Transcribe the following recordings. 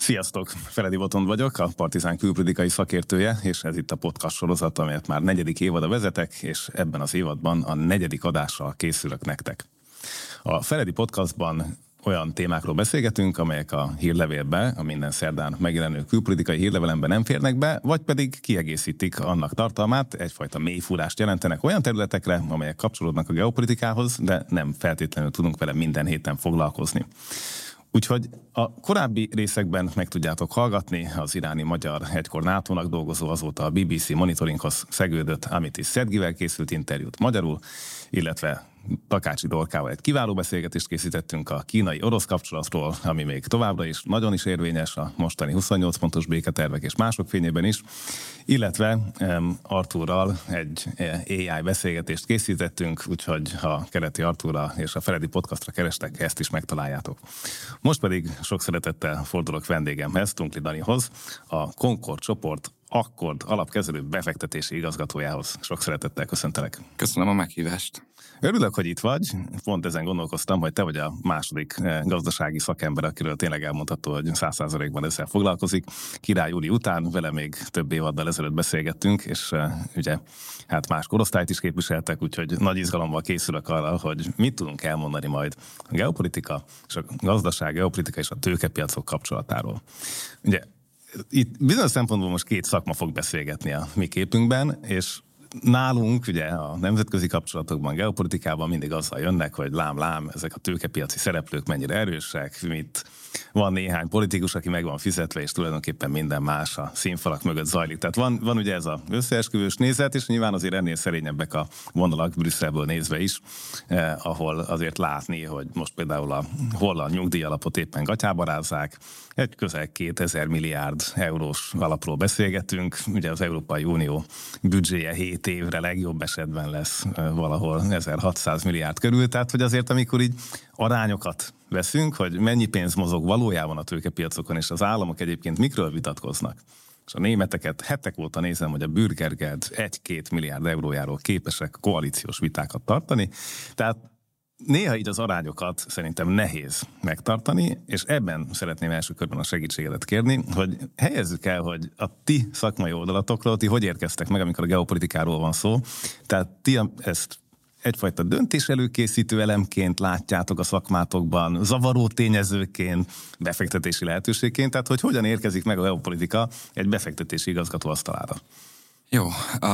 Sziasztok! Feledi Botond vagyok, a Partizán külpolitikai szakértője, és ez itt a podcast sorozat, amelyet már 4. évada vezetek, és ebben az évadban a 4. adással készülök nektek. A Feledi podcastban olyan témákról beszélgetünk, amelyek a hírlevélbe, a minden szerdán megjelenő külpolitikai hírlevelemben nem férnek be, vagy pedig kiegészítik annak tartalmát, egyfajta mélyfúrást jelentenek olyan területekre, amelyek kapcsolódnak a geopolitikához, de nem feltétlenül tudunk vele minden héten foglalkozni. Úgyhogy a korábbi részekben meg tudjátok hallgatni az iráni magyar egykor NATO-nak dolgozó, azóta a BBC monitoringhoz szegődött Amitis Szedgivel készült interjút magyarul, illetve Takácsi Dorkával egy kiváló beszélgetést készítettünk a kínai-orosz kapcsolatról, ami még továbbra is nagyon is érvényes a mostani 28 pontos béketervek és mások fényében is, illetve Artúrral egy AI beszélgetést készítettünk, úgyhogy ha Kereti Artúrra és a Feledi podcastra kerestek, ezt is megtaláljátok. Most pedig sok szeretettel fordulok vendégemhez, Tunkli Danihoz, a Concord csoport Akkord alapkezelő befektetési igazgatójához. Sok szeretettel köszöntelek. Köszönöm a meghívást. Örülök, hogy itt vagy. Pont ezen gondolkoztam, hogy te vagy a második gazdasági szakember, akiről tényleg elmondható, hogy 100%-ban ezzel foglalkozik. Király Júli után vele még több évaddal ezelőtt beszélgettünk, és ugye hát más korosztályt is képviseltek, úgyhogy nagy izgalommal készülök arra, hogy mit tudunk elmondani majd a geopolitika és a gazdaság, geopolitika és a tőkepiacok kapcsolatáról. Ugye itt bizonyos szempontból most két szakma fog beszélgetni a mi képünkben, és nálunk ugye a nemzetközi kapcsolatokban, geopolitikában mindig azzal jönnek, hogy lám, ezek a tőkepiaci szereplők mennyire erősek, mit van néhány politikus, aki meg van fizetve, és tulajdonképpen minden más a színfalak mögött zajlik. Tehát van ugye ez az összeesküvős nézet, és nyilván azért ennél szerényebbek a vonalak Brüsszelből nézve is, ahol azért látni, hogy most például a holland nyugdíjalapot éppen gatyába rázzák, egy közel 2000 milliárd eurós alapról beszélgetünk, ugye az Európai Unió büdzséje 7 évre legjobb esetben lesz valahol 1600 milliárd körül, tehát hogy azért amikor így arányokat veszünk, hogy mennyi pénz mozog valójában a tőkepiacokon, és az államok egyébként mikről vitatkoznak. És a németeket hetek óta nézem, hogy a Bürgergeld 1-2 milliárd eurójáról képesek koalíciós vitákat tartani, tehát néha így az arányokat szerintem nehéz megtartani, és ebben szeretném első körben a segítségedet kérni, hogy helyezzük el, hogy a ti szakmai oldalatokról, ti hogy érkeztek meg, amikor a geopolitikáról van szó. Tehát ti ezt egyfajta döntéselőkészítő elemként látjátok a szakmátokban, zavaró tényezőként, befektetési lehetőségként, tehát hogy hogyan érkezik meg a geopolitika egy befektetési igazgató asztalára? Jó,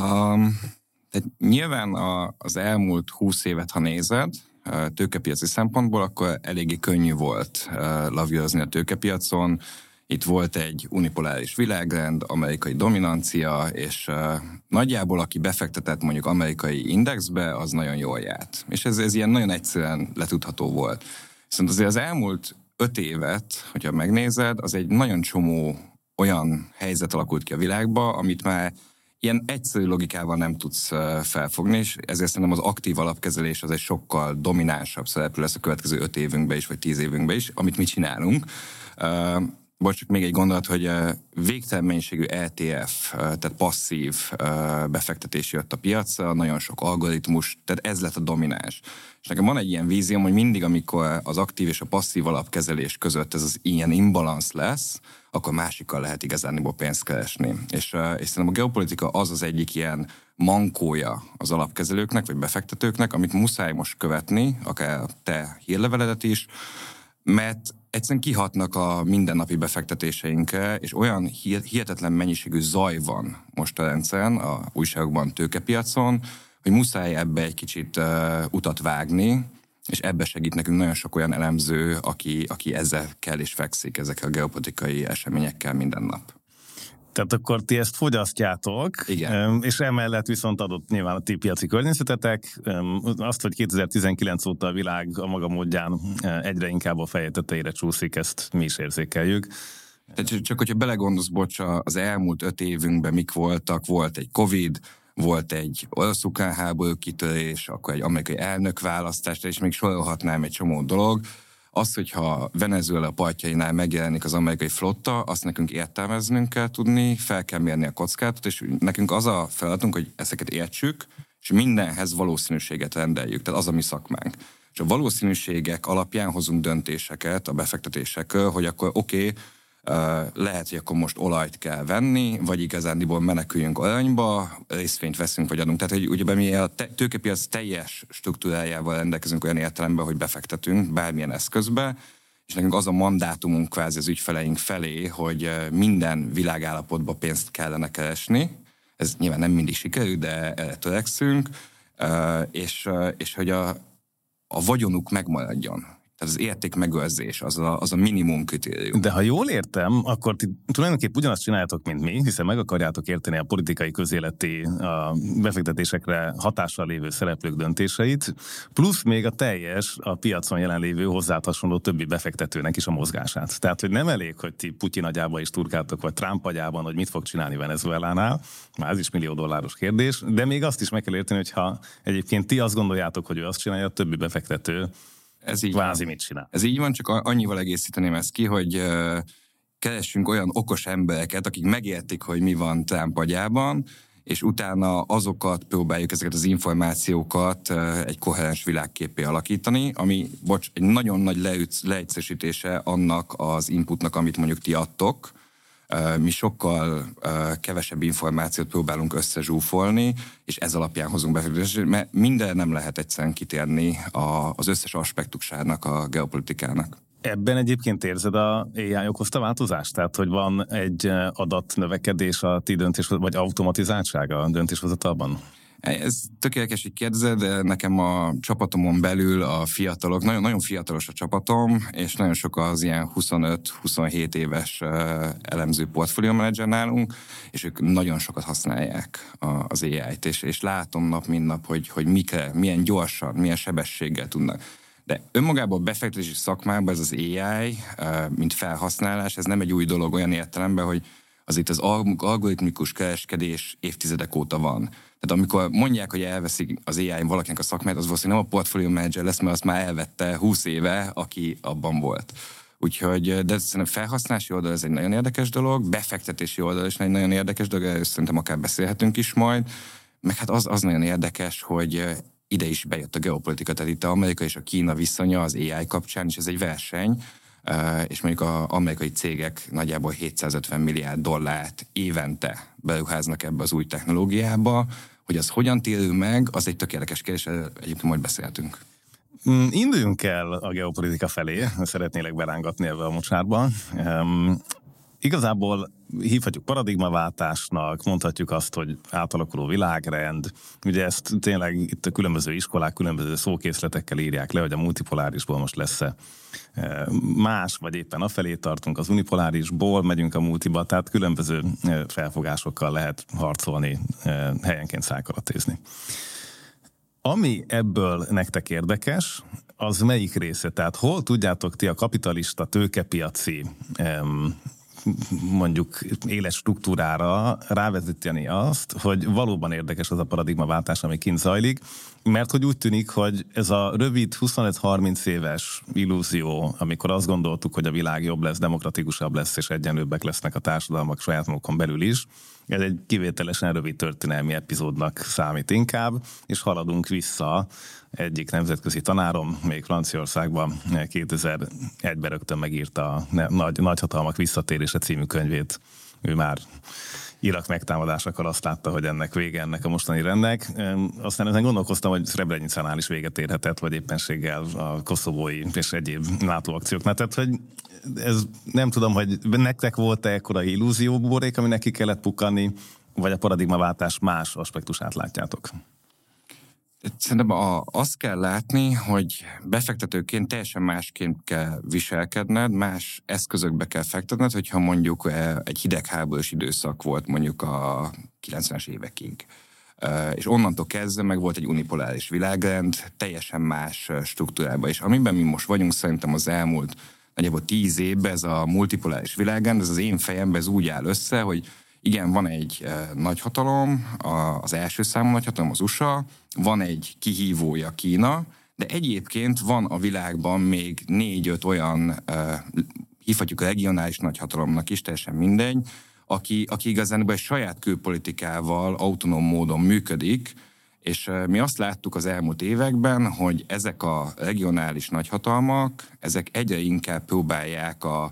tehát nyilván az elmúlt 20 évet, ha nézed, tőkepiaci szempontból, akkor eléggé könnyű volt lavírozni a tőkepiacon. Itt volt egy unipoláris világrend, amerikai dominancia, és nagyjából aki befektetett mondjuk amerikai indexbe, az nagyon jól járt. És ez ilyen nagyon egyszerűen letudható volt. Viszont azért az elmúlt 5 évet, hogyha megnézed, az egy nagyon csomó olyan helyzet alakult ki a világba, amit már ilyen egyszerű logikával nem tudsz felfogni, és ezért szerintem az aktív alapkezelés az egy sokkal dominánsabb szereplő lesz a következő 5 évünkben is, vagy 10 évünkben is, amit mi csinálunk. Csak még egy gondolat, hogy végtelen mennyiségű ETF, tehát passzív befektetés jött a piacra, nagyon sok algoritmus, tehát ez lett a domináns. És nekem van egy ilyen vízióm, hogy mindig, amikor az aktív és a passzív alapkezelés között ez az ilyen imbalansz lesz, akkor másikkal lehet igazániból pénzt keresni. És szerintem a geopolitika az egyik ilyen mankója az alapkezelőknek, vagy befektetőknek, amit muszáj most követni, akár te hírleveledet is, mert egyszerűen kihatnak a mindennapi befektetéseinkre, és olyan hihetetlen mennyiségű zaj van most a rendszeren, a újságokban, tőkepiacon, hogy muszáj ebbe egy kicsit utat vágni, és ebbe segít nekünk nagyon sok olyan elemző, aki ezzel kell és fekszik, ezekkel a geopolitikai eseményekkel minden nap. Tehát akkor ti ezt fogyasztjátok, igen. És emellett viszont adott nyilván a ti piaci környezetetek. Azt, hogy 2019 óta a világ a maga módján egyre inkább a feje tetejére csúszik, ezt mi is érzékeljük. Csak hogyha belegondolsz, az elmúlt 5 évünkben mik voltak, volt egy Covid, volt egy orosz-ukrán háború kitörés, akkor egy amerikai elnökválasztás, és még sorolhatnám egy csomó dolog. Az, hogyha Venezuela partjainál megjelenik az amerikai flotta, azt nekünk értelmeznünk kell tudni, fel kell mérni a kockázatot, és nekünk az a feladatunk, hogy ezeket értsük, és mindenhez valószínűséget rendeljük, tehát az a mi szakmánk. És a valószínűségek alapján hozunk döntéseket a befektetésekről, hogy akkor oké, Lehet, hogy akkor most olajt kell venni, vagy igazándiból meneküljünk aranyba, részvényt veszünk, vagy adunk. Tehát, hogy ugye mi a tőkepiac teljes struktúrájával rendelkezünk olyan értelemben, hogy befektetünk bármilyen eszközbe, és nekünk az a mandátumunk kvázi az ügyfeleink felé, hogy minden világállapotban pénzt kellene keresni. Ez nyilván nem mindig sikerül, de erre törekszünk, és hogy a vagyonuk megmaradjon. Tehát az érték megőrzés, az a minimum kritérium. De ha jól értem, akkor ti tulajdonképpen ugyanazt csináljátok, mint mi, hiszen meg akarjátok érteni a politikai közéleti, a befektetésekre hatással lévő szereplők döntéseit, plusz még a teljes, a piacon jelenlévő hozzád hasonló többi befektetőnek is a mozgását. Tehát, hogy nem elég, hogy ti Putyin agyába is turkáltok, vagy Trump agyában, hogy mit fog csinálni Venezuelánál, már ez is $1 millió kérdés, de még azt is meg kell érteni, hogy ha egyébként ti azt gondoljátok, hogy ő azt csinálja, a többi befektető ez így kvázi mit csinál. Ez így van, csak annyival egészíteném ezt ki, hogy keressünk olyan okos embereket, akik megértik, hogy mi van Trump agyában, és utána azokat próbáljuk, ezeket az információkat egy koherens világképé alakítani, ami, egy nagyon nagy leegyszerűsítése annak az inputnak, amit mondjuk ti adtok. Mi sokkal kevesebb információt próbálunk összezsúfolni, és ez alapján hozunk befektetést, mert minden nem lehet egyszerűen kitérni az összes aspektusának a geopolitikának. Ebben egyébként érzed a AI okozta változást? Tehát, hogy van egy adatnövekedés a ti vagy automatizáltság a döntéshozatalban? Ez tökéletes, hogy kérdezed, de nekem a csapatomon belül a fiatalok, nagyon fiatalos a csapatom, és nagyon sok az ilyen 25-27 éves elemző portfólió menedzser nálunk, és ők nagyon sokat használják az AI-t, és látom nap, mint nap, hogy milyen gyorsan, milyen sebességgel tudnak. De önmagában a befektetési szakmában ez az AI, mint felhasználás, ez nem egy új dolog olyan értelemben, hogy az itt az algoritmikus kereskedés évtizedek óta van. Tehát amikor mondják, hogy elveszik az AI valakinek a szakmát, az valószínűleg nem a portfólió menedzser lesz, mert azt már elvette 20 éve, aki abban volt. Úgyhogy, de szerintem felhasználási oldal ez egy nagyon érdekes dolog, befektetési oldal is egy nagyon érdekes dolog, erről szerintem akár beszélhetünk is majd, meg hát az nagyon érdekes, hogy ide is bejött a geopolitika, tehát itt az Amerika és a Kína viszonya az AI kapcsán, és ez egy verseny, és mondjuk az amerikai cégek nagyjából $750 milliárd évente beruháznak ebbe az új technológiába, hogy az hogyan térül meg, az egy tök érdekes kérdés, egyébként majd beszélhetünk. Induljunk el a geopolitika felé, szeretnélek berángatni ebbe a mocsárba. Igazából hívhatjuk paradigmaváltásnak, mondhatjuk azt, hogy átalakuló világrend. Ugye ezt tényleg itt a különböző iskolák különböző szókészletekkel írják le, hogy a multipolárisból most lesz-e más, vagy éppen afelé tartunk, az unipolárisból megyünk a multiba, tehát különböző felfogásokkal lehet harcolni, helyenként szájkaratézni. Ami ebből nektek érdekes, az melyik része? Tehát hol tudjátok ti a kapitalista tőkepiaci mondjuk éles struktúrára rávezetni azt, hogy valóban érdekes az a paradigmaváltás, ami kint zajlik, mert hogy úgy tűnik, hogy ez a rövid 25-30 éves illúzió, amikor azt gondoltuk, hogy a világ jobb lesz, demokratikusabb lesz, és egyenlőbbek lesznek a társadalmak saját magukon belül is, ez egy kivételesen rövid történelmi epizódnak számít inkább, és haladunk vissza. Egyik nemzetközi tanárom, még Franciaországban 2001-ben rögtön megírta a Nagyhatalmak visszatérése című könyvét. Ő már Irak megtámadásakor azt látta, hogy ennek vége ennek a mostani rendnek. Aztán ezen gondolkoztam, hogy Srebrenicánál is véget érhetett, vagy éppenséggel a koszovói és egyéb NATO akcióknál. Tehát, hogy ez nem tudom, hogy nektek volt-e ekkora illúzió buborék, ami neki kellett pukkanni, vagy a paradigmaváltás más aspektusát látjátok? Szerintem azt kell látni, hogy befektetőként teljesen másként kell viselkedned, más eszközökbe kell fektetned, hogyha mondjuk egy hidegháborús időszak volt mondjuk a 90-es évekig. És onnantól kezdve meg volt egy unipoláris világrend, teljesen más struktúrában. És amiben mi most vagyunk, szerintem az elmúlt nagyjából 10 évben ez a multipoláris világrend, ez az én fejemben ez úgy áll össze, hogy igen, van egy nagyhatalom, az első számú nagyhatalom az USA, van egy kihívója Kína, de egyébként van a világban még 4-5 olyan, hívhatjuk regionális nagyhatalomnak is, teljesen mindegy, aki igazán egy saját külpolitikával autonóm módon működik, és mi azt láttuk az elmúlt években, hogy ezek a regionális nagyhatalmak, ezek egyre inkább próbálják a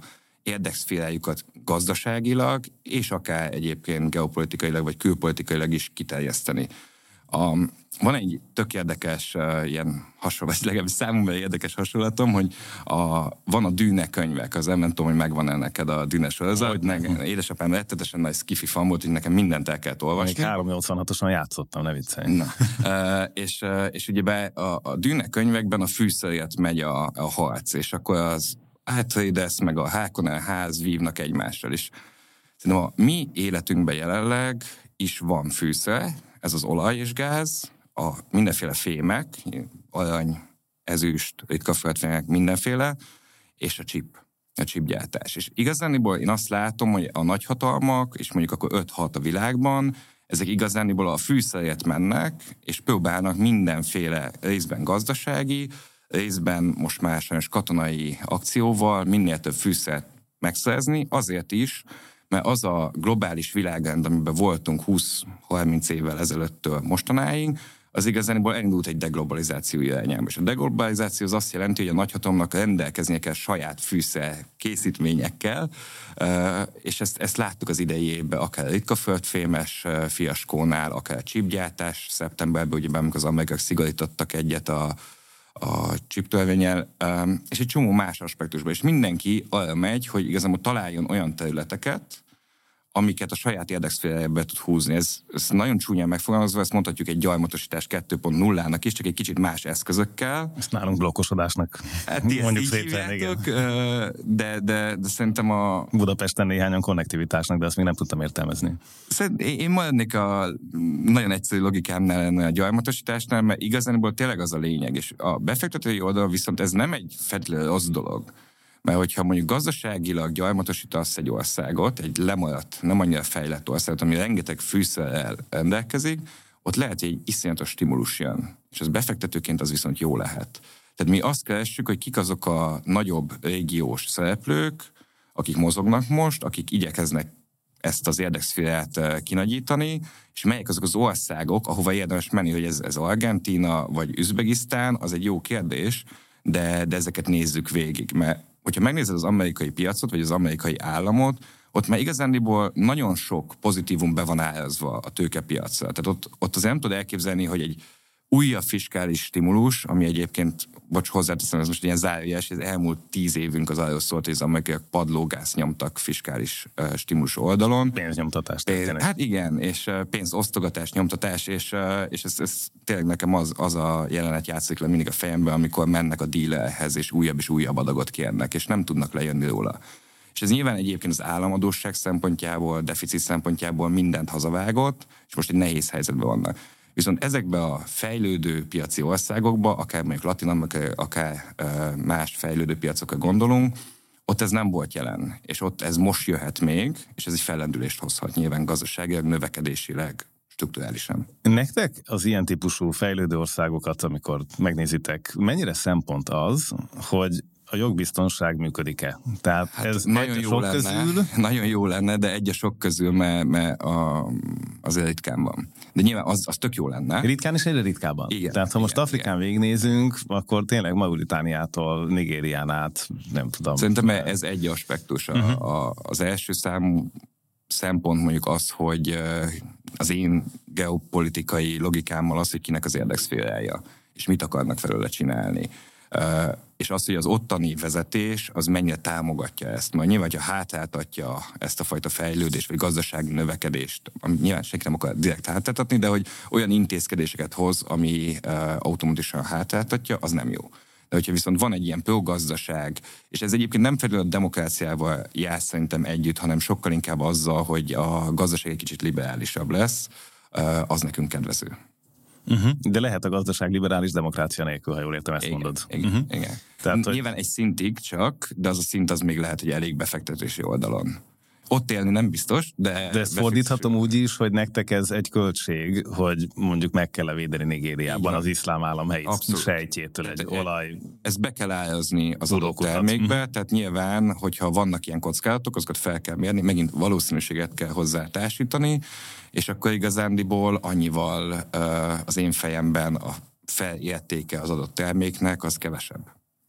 érdekszférájukat gazdaságilag, és akár egyébként geopolitikailag vagy külpolitikailag is kiterjeszteni. Van egy tök érdekes ilyen hasonlat, legalábbis számomra érdekes hasonlatom, hogy van a Dűne könyvek, az nem tudom, hogy megvan-e neked a Dűne sorozat. Édesapám rettetesen nagy skifi fan volt, hogy nekem mindent el kellett olvasni. Még 386-osan játszottam, ne viccelj. És ugye a Dűne könyvekben a fűszerért megy a harc, és akkor az Atreides meg a Harkonnen ház vívnak egymással is. Szerintem a mi életünkben jelenleg is van fűszer, ez az olaj és gáz, a mindenféle fémek, arany, ezüst, ritka földfémek, mindenféle, és a chipgyártás. És igazániból én azt látom, hogy a nagyhatalmak, és mondjuk akkor 5-6 a világban, ezek igazániból a fűszerért mennek, és próbálnak mindenféle részben gazdasági, részben most már sajnos katonai akcióval minél több fűszert megszerzni, azért is, mert az a globális világrend, amiben voltunk 20-30 évvel ezelőttől mostanáig, az igazából elindult egy deglobalizáció irányába. És a deglobalizáció az azt jelenti, hogy a nagyhatalomnak rendelkeznie kell saját fűszer készítményekkel, és ezt láttuk az idei évben, akár ritkaföldfémes fiaskónál, akár chipgyártás szeptemberben, ugye amikor az amerikaiak szigorítottak egyet a chiptörvénnyel, és egy csomó más aspektusban. És mindenki arra megy, hogy igazából találjon olyan területeket, amiket a saját érdekszférájába tud húzni. Ez nagyon csúnyán megfogalmazva, ezt mondhatjuk egy gyarmatosítás 2.0-nak is, csak egy kicsit más eszközökkel. Ezt nálunk blokkosodásnak mondjuk szépen, igen. De szerintem a... Budapesten néhányan konnektivitásnak, de ezt még nem tudtam értelmezni. Én maradnék a nagyon egyszerű logikámnál a gyarmatosításnál, mert igazából tényleg az a lényeg, és a befektetői oldalon viszont ez nem egy feltétlenül rossz dolog. Mert hogyha mondjuk gazdaságilag gyarmatosítasz egy országot, egy lemaradt, nem annyira fejlett országot, ami rengeteg fűszerrel rendelkezik, ott lehet, hogy egy iszonyatos stimulus jön. És az befektetőként az viszont jó lehet. Tehát mi azt keressük, hogy kik azok a nagyobb régiós szereplők, akik mozognak most, akik igyekeznek ezt az érdekszférát kinagyítani, és melyek azok az országok, ahova érdemes menni, hogy ez Argentína vagy Üzbegisztán, az egy jó kérdés, de ezeket nézzük végig, mert hogyha megnézed az amerikai piacot, vagy az amerikai államot, ott már igazándiból nagyon sok pozitívum be van árazva a tőkepiacra. Tehát ott azért nem tudod elképzelni, hogy egy újabb fiskális stimulus, ami egyébként, hozzáteszem, ez most ilyen zárójeles, az elmúlt 10 évünk az arról szólt, hogy az amerikaiak padlógázt nyomtak fiskális stimulus oldalon. Pénznyomtatás. Hát igen, és pénzosztogatás, nyomtatás, és ez tényleg nekem az a jelenet játszik le mindig a fejemben, amikor mennek a dealerhez, és újabb adagot kérnek, és nem tudnak lejönni róla. És ez nyilván egyébként az államadósság szempontjából, deficit szempontjából mindent hazavágott, és most egy nehéz helyzetben vannak. Viszont ezekben a fejlődő piaci országokban, akár mondjuk Latin-Amerika, akár más fejlődő piacokra gondolunk, ott ez nem volt jelen. És ott ez most jöhet még, és ez egy fellendülést hozhat nyilván gazdaságilag, növekedésileg, strukturálisan. Nektek az ilyen típusú fejlődő országokat, amikor megnézitek, mennyire szempont az, hogy a jogbiztonság működik-e? Tehát hát ez nagyon jó lenne, közül... Nagyon jó lenne, de egy a sok közül, mert azért ritkán van. De nyilván az tök jó lenne. Ritkán és egyre ritkábban. Igen, tehát ha most Afrikán végignézünk, akkor tényleg Mauritániától Nigérián át, nem tudom. Szerintem ez egy aspektus. Az első szempont mondjuk az, hogy az én geopolitikai logikámmal az, hogy kinek az érdekszférája, és mit akarnak felőle csinálni. És az, hogy az ottani vezetés az mennyire támogatja ezt. Mert nyilván, hogyha hátráltatja ezt a fajta fejlődést, vagy gazdasági növekedést, ami nyilván senki nem akar direkt hátráltatni, de hogy olyan intézkedéseket hoz, ami automatikusan hátráltatja, az nem jó. De hogyha viszont van egy ilyen pro-gazdaság, és ez egyébként nem felül a demokráciával jár szerintem együtt, hanem sokkal inkább azzal, hogy a gazdaság egy kicsit liberálisabb lesz, az nekünk kedvező. De lehet a gazdaság liberális demokrácia nélkül, ha jól értem, ezt mondod. Igen. Tehát, nyilván egy szintig csak, de az a szint az még lehet, hogy elég befektetési oldalon. Ott élni nem biztos, de ezt fordíthatom úgy is, hogy nektek ez egy költség, hogy mondjuk meg kell védeni Nigériában az iszlám állam helyi sejtjétől egy olaj. Ezt be kell árazni az adott termékbe, tehát nyilván, hogyha vannak ilyen kockázatok, azokat fel kell mérni, megint valószínűséget kell hozzá társítani, és akkor igazándiból annyival az én fejemben a felértéke az adott terméknek az kevesebb.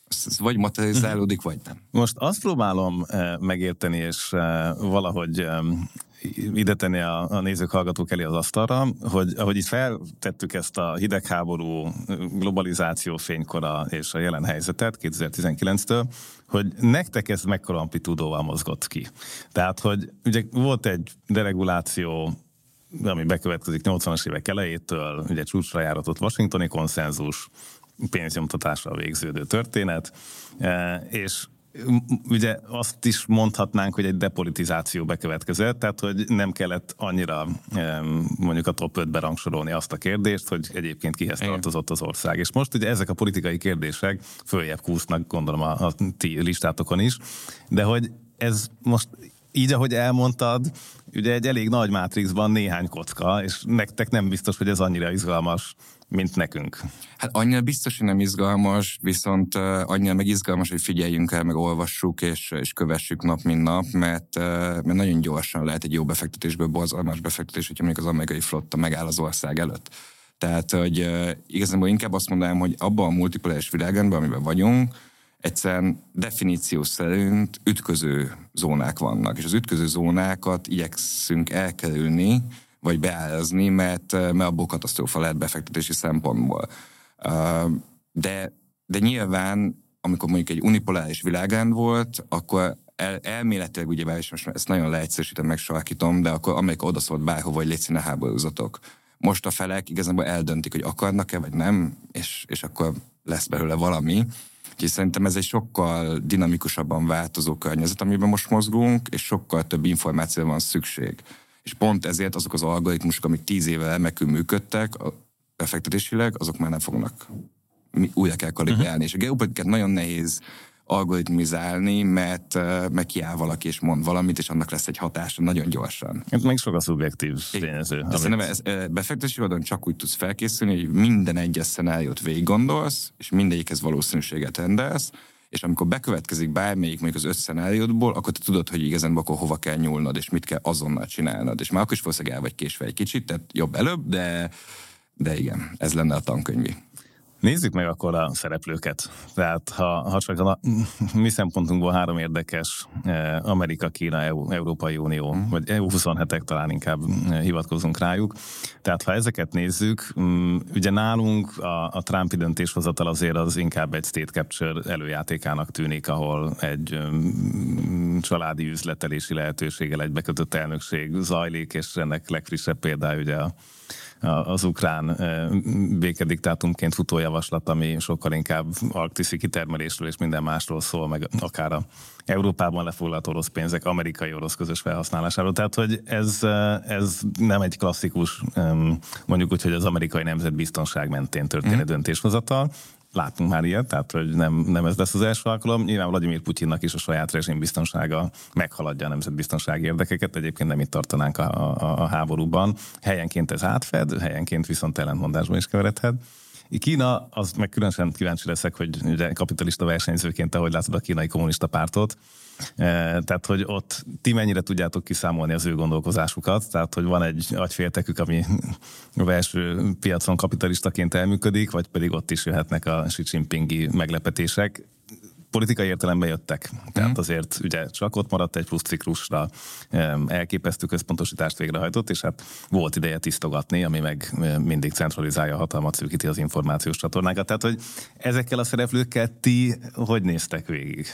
Ez vagy materializálódik, vagy nem. Most azt próbálom megérteni, és valahogy ide tenni a nézők, hallgatók elé az asztalra, hogy ahogy itt feltettük ezt a hidegháború, globalizáció fénykora és a jelen helyzetet 2019-től, hogy nektek ez mekkora amplitúdóval mozgott ki. Tehát, hogy ugye volt egy dereguláció, ami bekövetkezik 80-as évek elejétől, ugye csúcsra járatott washingtoni konszenzus, pénznyomtatással végződő történet, és ugye azt is mondhatnánk, hogy egy depolitizáció bekövetkezett, tehát hogy nem kellett annyira mondjuk a top 5-be rangsorolni azt a kérdést, hogy egyébként kihez tartozott az ország. És most ugye ezek a politikai kérdések följebb kúsznak, gondolom a ti listátokon is, de hogy ez most így, ahogy elmondtad, ugye egy elég nagy mátrixban néhány kocka, és nektek nem biztos, hogy ez annyira izgalmas, mint nekünk. Hát annyira biztos, hogy nem izgalmas, viszont annyira meg izgalmas, hogy figyeljünk el, meg olvassuk, és kövessük nap, mint nap, mert nagyon gyorsan lehet egy jó befektetésből borzalmas befektetés, hogyha mondjuk az amerikai flotta megáll az ország előtt. Tehát, hogy igazából inkább azt mondanám, hogy abban a multipoláris világban, amiben vagyunk, egyszerűen definíció szerint ütköző zónák vannak, és az ütköző zónákat igyekszünk elkerülni, vagy beárazni, mert abból katasztrófa lehet befektetési szempontból. De nyilván, amikor mondjuk egy unipoláris világrend volt, akkor elméletileg, ugye, és most ezt nagyon leegyszerűsítem, megsarkítom, de akkor Amerika odaszólt bárhova, hogy légy színe háborúzatok. Most a felek igazából eldöntik, hogy akarnak-e, vagy nem, és akkor lesz belőle valami. Úgyhogy szerintem ez egy sokkal dinamikusabban változó környezet, amiben most mozgunk, és sokkal több információra van szükség. És pont ezért azok az algoritmusok, amik 10 éve remekül működtek, befektetésileg, azok már nem fognak, újra kell kalibrálni. És a geopolitikát nagyon nehéz algoritmizálni, mert kiáll valaki és mond valamit, és annak lesz egy hatása nagyon gyorsan. Ez meg sok a szubjektív tényező. Befektetési oldalon csak úgy tudsz felkészülni, hogy minden egyes szenáriót végig gondolsz, és mindegyikhez valószínűséget rendelsz, és amikor bekövetkezik bármelyik mondjuk az 5 szenáriódból, akkor te tudod, hogy igazán akkor hova kell nyúlnod, és mit kell azonnal csinálnod. És már akkor is valószínűleg el vagy késve egy kicsit, tehát jobb előbb, de igen, ez lenne a tankönyvi. Nézzük meg akkor a szereplőket. Tehát ha csak a mi szempontunkból 3 érdekes, Amerika, Kína, Európai Unió, vagy EU27-ek talán inkább hivatkozunk rájuk. Tehát ha ezeket nézzük, ugye nálunk a Trumpi döntéshozatal azért az inkább egy state capture előjátékának tűnik, ahol egy családi üzletelési lehetőséggel egy bekötött elnökség zajlik, és ennek legfrissebb példája ugye az ukrán békediktátumként futó javaslat, ami sokkal inkább arktiszi kitermelésről és minden másról szól, meg akár a Európában lefoglalt orosz pénzek, amerikai-orosz közös felhasználásáról. Tehát, hogy ez nem egy klasszikus, mondjuk úgy, hogy az amerikai nemzetbiztonság mentén történő döntéshozatal. Láttunk már ilyet, tehát hogy nem ez lesz az első alkalom. Nyilván Vladimir Putyinnak is a saját rezsimbiztonsága meghaladja a nemzetbiztonsági érdekeket, egyébként nem itt tartanánk a háborúban. Helyenként ez átfed, helyenként viszont ellentmondásban is keveredhet. Kína, az meg különösen kíváncsi leszek, hogy ugye kapitalista versenyzőként, ahogy látod a kínai kommunista pártot, tehát, hogy ott ti mennyire tudjátok kiszámolni az ő gondolkozásukat, tehát, hogy van egy agyféltekük, ami a belső piacon kapitalistaként elműködik, vagy pedig ott is jöhetnek a Xi Jinpingi meglepetések. Politikai értelemben jöttek. Tehát azért ugye csak ott maradt egy plusz ciklusra, elképesztő központosítást végrehajtott, és hát volt ideje tisztogatni, ami meg mindig centralizálja a hatalmat, szűkíti az információs csatornákat. Tehát, hogy ezekkel a szereplőkkel ti hogy néztek végig?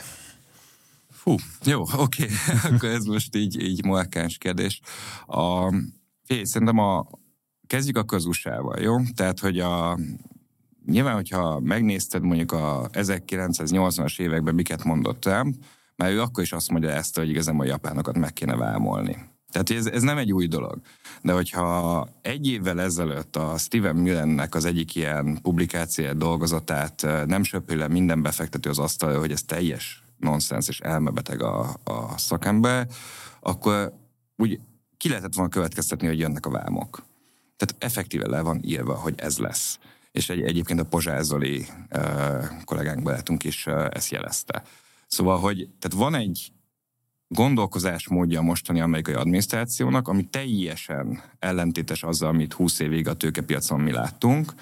Jó, oké. Akkor ez most így markáns kérdés. Szerintem kezdjük akkor az USA-val, jó? Tehát, hogy nyilván, hogyha megnézted mondjuk a 1980-as években miket mondott Trump, már ő akkor is azt mondja ezt, hogy igazából a japánokat meg kéne vámolni. Tehát ez nem egy új dolog. De hogyha egy évvel ezelőtt a Steven Millennek az egyik ilyen publikációja, dolgozatát nem söpri le minden befektető az asztalra, hogy ez teljes nonsens és elmebeteg a szakember, akkor úgy ki lehetett volna következtetni, hogy jönnek a vámok. Tehát effektíve le van írva, hogy ez lesz. És egyébként a Pozsár Zoli kollégánk barátunk is ezt jelezte. Szóval, hogy tehát van egy gondolkozásmódja a mostani amerikai adminisztrációnak, ami teljesen ellentétes azzal, amit 20 évig a tőkepiacon mi láttunk,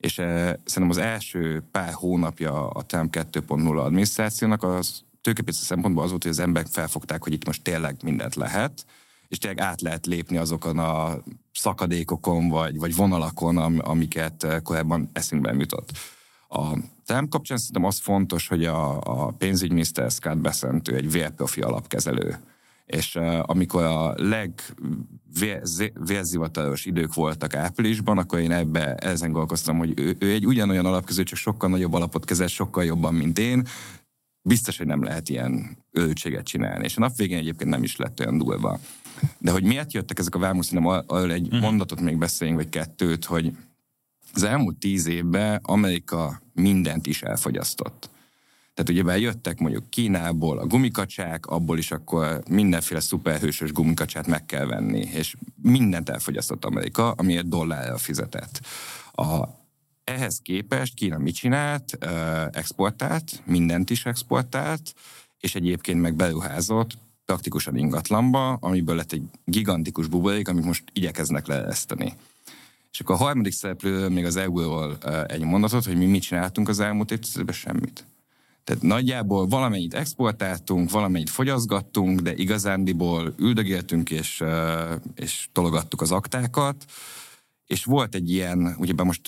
És szerintem az első pár hónapja a Trump 2.0 adminisztrációnak az tőkepiaci szempontból az volt, hogy az emberek felfogták, hogy itt most tényleg mindent lehet, és tényleg át lehet lépni azokon a szakadékokon, vagy vonalakon, amiket korábban eszünkben jutott. A Trump kapcsán szerintem az fontos, hogy a pénzügyminiszter Scott Bessent, ő egy vérprofi alapkezelő. És amikor a legvérzivatalos idők voltak áprilisban, akkor én ezen gondolkoztam, hogy ő egy ugyanolyan alapkezelő, csak sokkal nagyobb alapot kezel, sokkal jobban, mint én. Biztos, hogy nem lehet ilyen őrültséget csinálni. És a nap végén egyébként nem is lett olyan durva. De hogy miért jöttek ezek a vámok, szerintem arról egy mondatot még beszéljünk, vagy kettőt, hogy az elmúlt 10 évben Amerika mindent is elfogyasztott. Tehát ugye jöttek mondjuk Kínából a gumikacsák, abból is akkor mindenféle szuperhősös gumikacsát meg kell venni, és mindent elfogyasztott Amerika, amiért dollárra fizetett. Ehhez képest Kína mit csinált? Exportált, mindent is exportált, és egyébként meg beruházott praktikusan ingatlanba, amiből lett egy gigantikus buborék, amit most igyekeznek leereszteni. És akkor a harmadik szereplőről még az EU-ról egy mondatot, hogy mi mit csináltunk az elmúlt évtizedben, semmit. Tehát nagyjából valamennyit exportáltunk, valamennyit fogyaszgattunk, de igazándiból üldögéltünk és tologattuk az aktákat, és volt egy ilyen, ugyebár most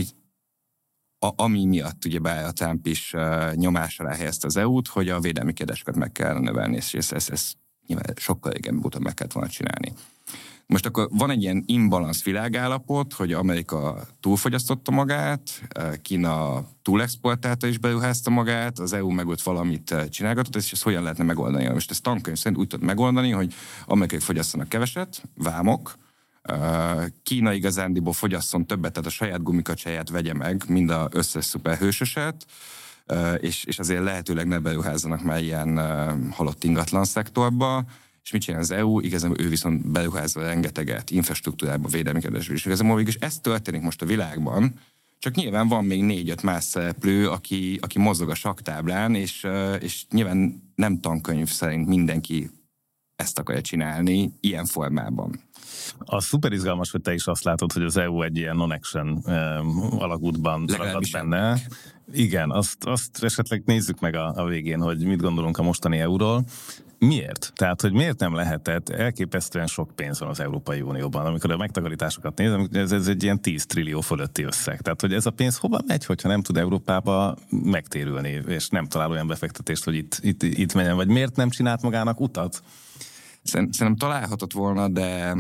ami miatt ugyebár a Trump is nyomás alá helyezte az EU-t, hogy a védelmi kiadásokat meg kell növelni, és ezt nyilván sokkal régebben óta meg kellett volna csinálni. Most akkor van egy ilyen imbalansz világállapot, hogy Amerika túlfogyasztotta magát, Kína túlexportálta és beruházta magát, az EU meg ott valamit csinálgatott, és ezt hogyan lehetne megoldani? Most ezt tankönyv szerint úgy tud megoldani, hogy amerikai fogyasszanak keveset, vámok, Kína igazándiból fogyasszon többet, tehát a saját gumikacsáját vegye meg, mind az összes szuperhősöset, és azért lehetőleg ne beruházzanak már ilyen halott ingatlan szektorba. És mit csinál az EU? Igazából ő viszont beruházza rengeteget infrastruktúrába, védelmi kérdésbe is. Igazából végül ez történik most a világban, csak nyilván van még 4-5 más szereplő, aki mozog a saktáblán, és nyilván nem tankönyv szerint mindenki ezt akarja csinálni ilyen formában. Az szuper izgalmas, hogy te is azt látod, hogy az EU egy ilyen non-action alagútban ragad benne. Igen, azt esetleg nézzük meg a végén, hogy mit gondolunk a mostani EU-ról. Miért? Tehát, hogy miért nem lehetett, elképesztően sok pénz van az Európai Unióban, amikor a megtakarításokat nézem, ez egy ilyen 10 trillió fölötti összeg. Tehát, hogy ez a pénz hova megy, hogyha nem tud Európába megtérülni, és nem talál olyan befektetést, hogy itt menjen, vagy miért nem csinált magának utat? Szerintem találhatott volna, de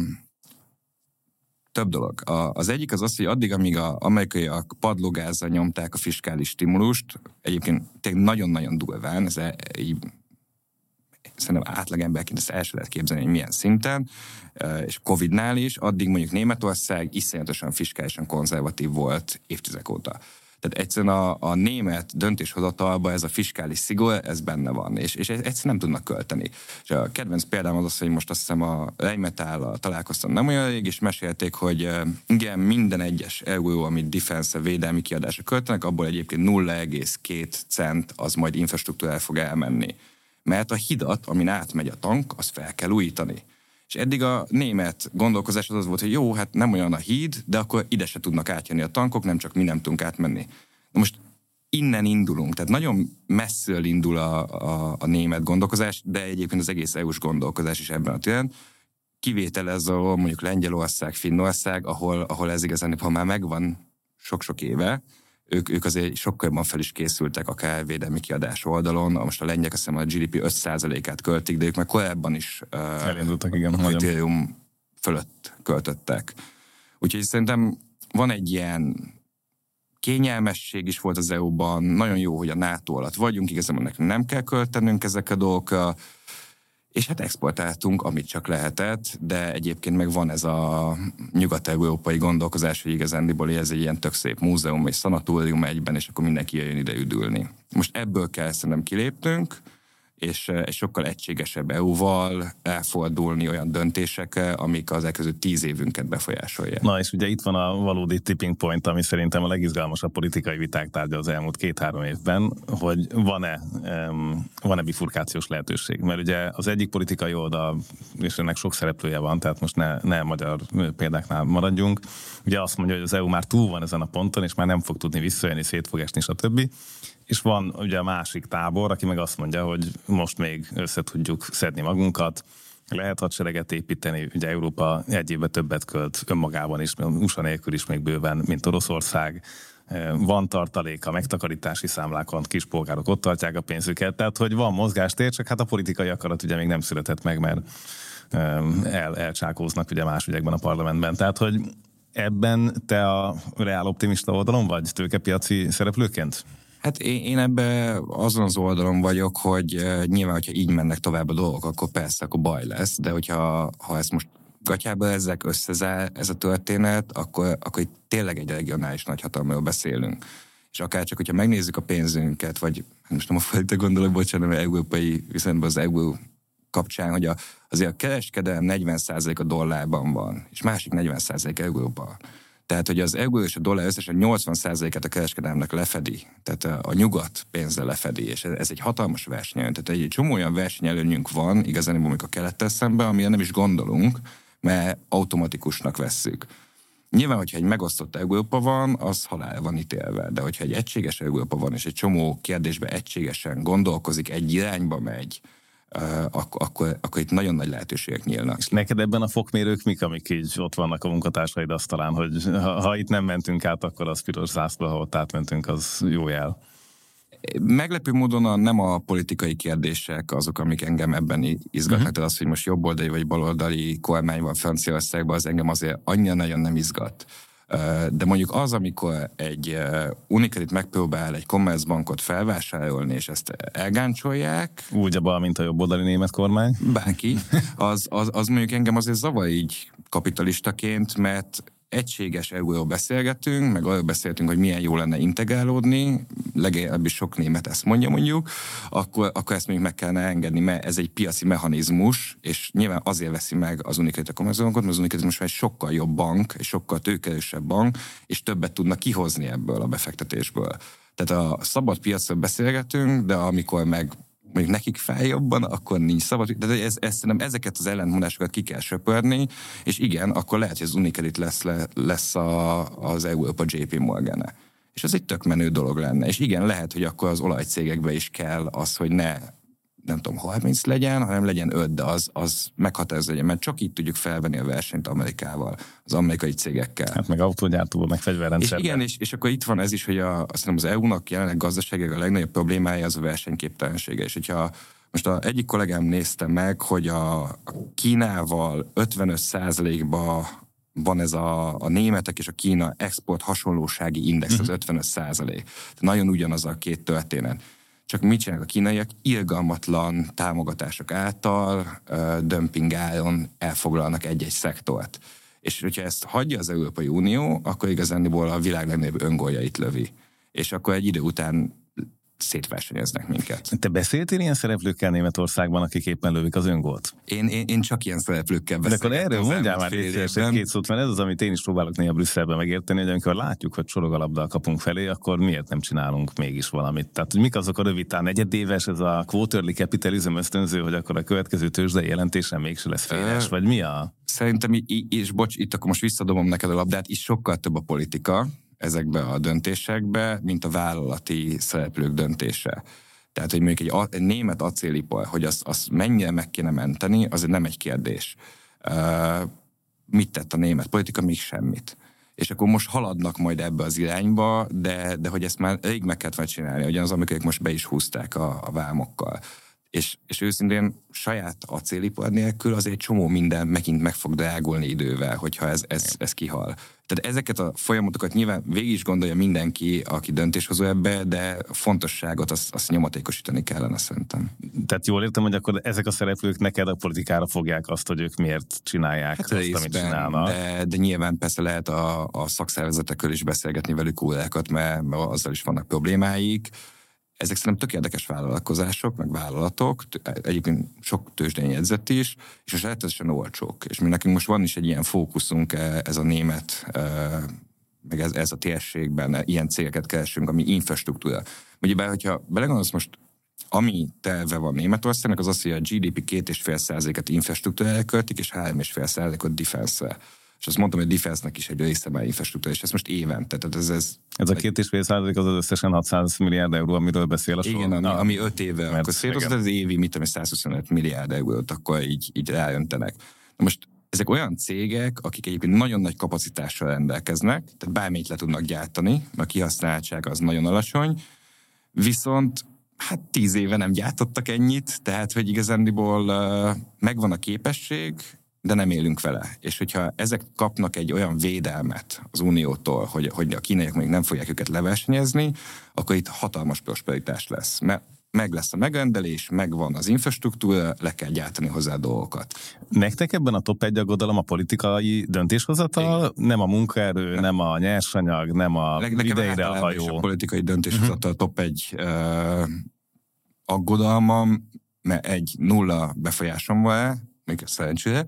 több dolog. Az egyik az, hogy addig, amíg az amerikaiak padlógázzal nyomták a fiskális stimulust, egyébként tényleg nagyon-nagyon durván, ez így szerintem átlagemberként ezt el sem lehet képzelni, hogy milyen szinten, és Covid-nál is, addig mondjuk Németország iszonyatosan fiskálisan konzervatív volt évtizedek óta. Tehát egyszerűen a német döntéshozatalban ez a fiskális szigor, ez benne van, és egyszerűen nem tudnak költeni. És a kedvenc példám az, hogy most azt hiszem a Rheinmetall-al találkoztam nem olyan rég, és mesélték, hogy igen, minden egyes euró, amit defense védelmi kiadásra költenek, abból egyébként 0,2 cent az majd infrastruktúrára fog elmenni. Mert a hidat, amin átmegy a tank, azt fel kell újítani. És eddig a német gondolkozás az volt, hogy jó, hát nem olyan a híd, de akkor ide se tudnak átjönni a tankok, nem csak mi nem tudunk átmenni. Na most innen indulunk, tehát nagyon messziről indul a német gondolkozás, de egyébként az egész EU-s gondolkozás is ebben a téren. Kivétel ez mondjuk Lengyelország, Finnország, ahol ez igazán, ha már megvan sok-sok éve, ők azért sokkal jobban fel is készültek akár védelmi kiadás oldalon. Most a lengyek azt hiszem a GDP 5%-át költik, de ők már korábban is elindultak, igen, a kritérium fölött költöttek. Úgyhogy szerintem van egy ilyen kényelmesség is volt az EU-ban, nagyon jó, hogy a NATO alatt vagyunk, igazából nekünk nem kell költenünk ezekre a dolgokra, és hát exportáltunk, amit csak lehetett, de egyébként meg van ez a nyugat-európai gondolkozás, hogy igazándiból ez egy ilyen tök szép múzeum és szanatórium egyben, és akkor mindenki jön ide üdülni. Most ebből kell szerintem kilépnünk, és egy sokkal egységesebb EU-val elfordulni olyan döntésekre, amik az elkövetkező 10 évünket befolyásolják. Na és ugye itt van a valódi tipping point, ami szerintem a legizgalmasabb politikai viták tárgya az elmúlt 2-3 évben, hogy van-e bifurkációs lehetőség. Mert ugye az egyik politikai oldal, és ennek sok szereplője van, tehát most ne magyar példáknál maradjunk, ugye azt mondja, hogy az EU már túl van ezen a ponton, és már nem fog tudni visszajönni, szét fog esni, stb. És van ugye a másik tábor, aki meg azt mondja, hogy most még össze tudjuk szedni magunkat, lehet hadsereget építeni, ugye Európa egy évben többet költ önmagában is, USA nélkül is még bőven, mint Oroszország. Van tartalék a megtakarítási számlákon, kispolgárok ott tartják a pénzüket, tehát hogy van mozgástér, csak hát a politikai akarat ugye még nem született meg, mert elcsákóznak ugye más ügyekben a parlamentben. Tehát, hogy ebben te a reál optimista oldalon vagy tőkepiaci szereplőként? Hát én ebben azon az oldalon vagyok, hogy nyilván, hogyha így mennek tovább a dolgok, akkor persze, akkor baj lesz, de hogyha ezt most gatyába ezek összezár ez a történet, akkor itt tényleg egy regionális nagyhatalomról beszélünk. És akár csak, hogyha megnézzük a pénzünket, vagy most nem a fölte gondolok, bocsánat, mert európai viszonyban az EU kapcsán, hogy azért a kereskedelem 40% a dollárban van, és másik 40% euróban. Tehát, hogy az euró és a dollár összesen 80%-et a kereskedelemnek lefedi, tehát a nyugat pénzzel lefedi, és ez egy hatalmas versenyelőny. Tehát egy csomó olyan versenyelőnyünk van, igazán, amikor a kelettel szemben, amire nem is gondolunk, mert automatikusnak vesszük. Nyilván, hogyha egy megosztott Európa van, az halálra van ítélve, de hogyha egy egységes Európa van, és egy csomó kérdésben egységesen gondolkozik, egy irányba megy, akkor itt nagyon nagy lehetőségek nyílnak. És neked ebben a fokmérők mik, amik így ott vannak a munkatársaid asztalán, hogy ha itt nem mentünk át, akkor az piros zászló, ha ott átmentünk, az jó jel? Meglepő módon nem a politikai kérdések azok, amik engem ebben izgatnak, tehát az, hogy most jobboldali vagy baloldali kormány van Franciaországban, az engem azért annyira nagyon nem izgat. De mondjuk az, amikor egy Unicredit megpróbál egy Commerzbankot felvásárolni, és ezt elgáncsolják. Úgy a bal, mint a jobboldali német kormány. Bárki. Az mondjuk engem azért zavar így kapitalistaként, mert egységes euróról beszélgetünk, meg arról beszéltünk, hogy milyen jó lenne integrálódni, legalábbis sok német ezt mondja mondjuk, akkor ezt mondjuk meg kellene engedni, mert ez egy piaci mechanizmus, és nyilván azért veszi meg az Unicredit a Commerzbankot, mert az Unicredit most már egy sokkal jobb bank, egy sokkal tőkerősebb bank, és többet tudna kihozni ebből a befektetésből. Tehát a szabad piacról beszélgetünk, de amikor meg mondjuk nekik fáj jobban, akkor nincs szabad. De szerintem ezeket az ellentmondásokat ki kell söpörni, és igen, akkor lehet, hogy az Unicredit lesz az Európa JP Morgan-e. És ez egy tök menő dolog lenne. És igen, lehet, hogy akkor az olajcégekbe is kell az, hogy nem tudom, 30 legyen, hanem legyen 5, de az meghatározó legyen, mert csak így tudjuk felvenni a versenyt Amerikával, az amerikai cégekkel. Hát meg autógyártóval, meg fegyverrendszerben. És igen, és akkor itt van ez is, hogy azt az EU-nak jelenleg gazdaságilag a legnagyobb problémája az a versenyképtelensége. És hogyha most egyik kollégám nézte meg, hogy a Kínával 55%-ban van ez a németek és a Kína export hasonlósági index, az 55%. Nagyon ugyanaz a két történet. Csak mit csinálnak a kínaiak? Irgalmatlan támogatások által dömpingáron elfoglalnak egy-egy szektort. És hogyha ezt hagyja az Európai Unió, akkor igazániból a világ legnagyobb öngóljait lövi. És akkor egy idő után szétversenyeznek minket. Te beszéltél ilyen szereplőkkel Németországban, akik éppen lövik az öngót? Én csak ilyen szereplőkkel beszéltem. De akkor erről mondjál már két szót, mert ez az, amit én is próbálok néha Brüsszelben megérteni, hogy amikor látjuk, hogy csorog a labda a kapunk felé, akkor miért nem csinálunk mégis valamit? Tehát, hogy mik azok a rövid negyedéves, ez a quarterly capitalism ösztönző, hogy akkor a következő tőzsdei jelentésen mégse lesz féles, vagy mi a... Szerintem, és bocs, itt akkor most visszadobom neked a labdát, is sokkal több a politika ezekbe a döntésekbe, mint a vállalati szereplők döntése. Tehát, hogy mondjuk egy német acélipar, hogy azt mennyire meg kéne menteni, azért nem egy kérdés. Mit tett a német politika? Még semmit. És akkor most haladnak majd ebbe az irányba, de hogy ezt már rég meg kellett volna csinálni, ugyanaz, amikor most be is húzták a vámokkal. És őszintén saját acélipar nélkül azért egy csomó minden megint meg fog drágulni idővel, hogyha ez kihal. Tehát ezeket a folyamatokat nyilván végig is gondolja mindenki, aki döntéshozó ebbe, de a fontosságot azt nyomatékosítani kellene szerintem. Tehát jól értem, hogy akkor ezek a szereplők neked a politikára fogják azt, hogy ők miért csinálják azt, amit csinálnak. De nyilván persze lehet a szakszervezetekről is beszélgetni velük órákat, mert azzal is vannak problémáik. ezek szerintem tök érdekes vállalkozások, meg vállalatok, egyébként sok tőzsdén jegyzett is, és most rettenetesen olcsók. És mi nekünk most van is egy ilyen fókuszunk, ez a német, meg ez a térségben, ilyen cégeket keresünk, ami infrastruktúra. Ugyebár, hogyha belegondolsz most, ami terve van Németországnak, az az, hogy a GDP 2,5%-et infrastruktúrára költik, és 3,5%-ot defense-re. És azt mondtam, hogy a defense-nek is egy része már infrastruktúra, és ez most évente. Tehát ez a 2,5% az összesen 600 milliárd euró, amiről beszél a sor. Igen, ami 5 éve, akkor szétosztod az évi, mit tudom, 125 milliárd eurót, akkor így rájöntenek. Na most ezek olyan cégek, akik egyébként nagyon nagy kapacitással rendelkeznek, tehát bármit le tudnak gyártani, mert a kihasználtság az nagyon alacsony, viszont 10 éve nem gyártottak ennyit, tehát hogy igazándiból megvan a képesség, de nem élünk vele. És hogyha ezek kapnak egy olyan védelmet az Uniótól, hogy a kínaiak még nem fogják őket leversenyezni, akkor itt hatalmas prosperitás lesz. Mert meg lesz a megrendelés, megvan az infrastruktúra, le kell gyártani hozzá dolgokat. Nektek ebben a top 1 aggodalom a politikai döntéshozatal, nem a munkaerő, nem a nyersanyag, nem a ideire a hajó. A politikai döntéshozatal top 1 aggodalmam, mert 0 befolyásom van, még szerencsére.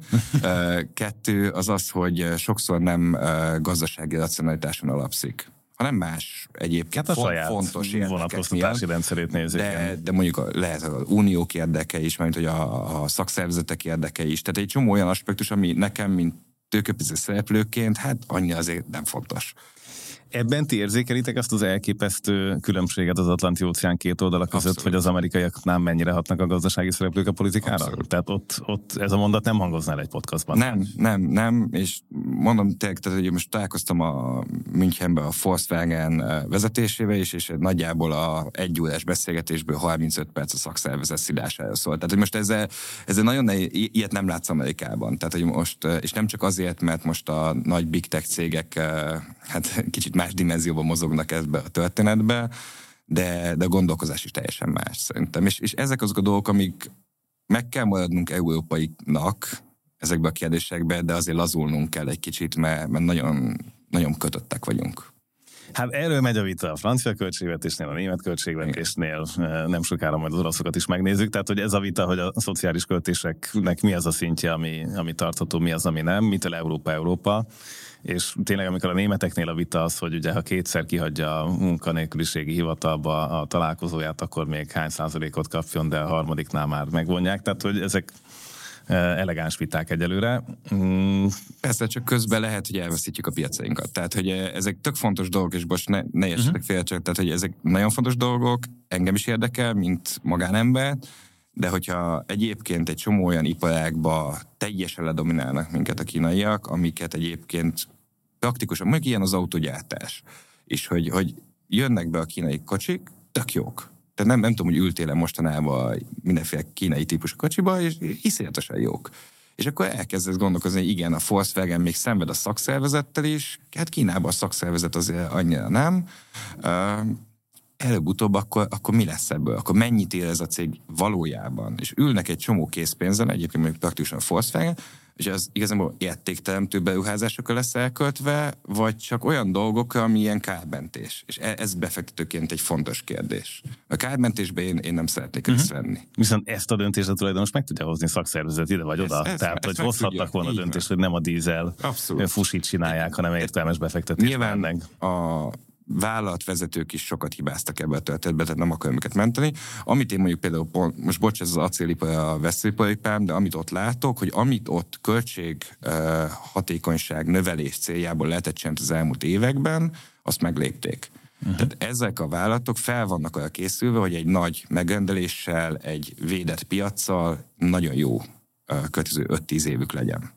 2 az, hogy sokszor nem gazdasági racionalitáson alapszik, hanem más egyébként a saját fontos vonatkoztatási rendszerét nézik. De mondjuk lehet az uniók érdeke is, mint hogy a szakszervezetek érdeke is. Tehát egy csomó olyan aspektus, ami nekem, mint tőkepiaci szereplőként, annyira azért nem fontos. Ebben ti érzékelitek azt az elképesztő különbséget az Atlanti-óceán két oldala között, abszolút, hogy az amerikaiaknál mennyire hatnak a gazdasági szereplők a politikára? Abszolút. Tehát ott ez a mondat nem hangozna el egy podcastban. Nem, és mondom tényleg, hogy most találkoztam a Münchenben a Volkswagen vezetésével is, és nagyjából a 1 órás beszélgetésből 35 perc a szakszervezet szidására szólt. Tehát, hogy most ezzel nagyon ilyet nem látsz Amerikában. Tehát, hogy most, és nem csak azért, mert most a nagy big tech cégek kicsit más dimenzióban mozognak ebbe a történetbe, de a gondolkozás is teljesen más szerintem. És ezek azok a dolgok, amik meg kell maradnunk európaiknak ezekbe a kérdésekbe, de azért lazulnunk kell egy kicsit, mert nagyon, nagyon kötöttek vagyunk. Erről megy a vita a francia költségvetésnél, a német költségvetésnél, nem sokára majd az oroszokat is megnézzük, tehát hogy ez a vita, hogy a szociális költéseknek mi az a szintje, ami tartható, mi az, ami nem, mitől Európa, és tényleg amikor a németeknél a vita az, hogy ugye ha 2-szer kihagyja a munkanélküliségi hivatalba a találkozóját, akkor még hány százalékot kapjon, de a harmadiknál már megvonják, tehát hogy ezek elegáns viták egyelőre. Persze, csak közben lehet, hogy elveszítjük a piacainkat. Tehát, hogy ezek tök fontos dolgok, és most ne értsetek félre, tehát, hogy ezek nagyon fontos dolgok, engem is érdekel, mint magánember, de hogyha egyébként egy csomó olyan iparágba teljesen ledominálnak minket a kínaiak, amiket egyébként praktikusan, mondjuk ilyen az autógyártás, és hogy jönnek be a kínai kocsik, tök jók. Tehát nem tudom, hogy ültél mostanában mindenféle kínai típusú kocsiba, és iszonyatosan jók. És akkor elkezdesz gondolkozni, hogy igen, a Volkswagen még szenved a szakszervezettel is, Kínában a szakszervezet azért annyira nem. Előbb-utóbb akkor mi lesz ebből? Akkor mennyit ér ez a cég valójában? És ülnek egy csomó készpénzen, egyébként még praktikusan a Volkswagen, és az igazából értékteremtő beruházásokra lesz elköltve, vagy csak olyan dolgokra, ami ilyen kármentés. És ez befektetőként egy fontos kérdés. A kármentésben én nem szeretnék részt venni. Viszont ezt a döntést a tulajdonos meg tudja hozni szakszervezet ide vagy oda. Tehát, hogy hozhattak volna a döntést, hogy nem a dízel fusit csinálják, hanem értelmes befektetést. Nyilván a vállalatvezetők is sokat hibáztak ebbe a történetbe, tehát nem akarom őket menteni. Amit én mondjuk például, most bocs, ez az acélipar, a veszélyparipám, de amit ott látok, hogy amit ott költség hatékonyság növelés céljából lehetett csinálni az elmúlt években, azt meglépték. Tehát ezek a vállalatok fel vannak arra készülve, hogy egy nagy megrendeléssel, egy védett piaccal nagyon jó következő 5-10 évük legyen.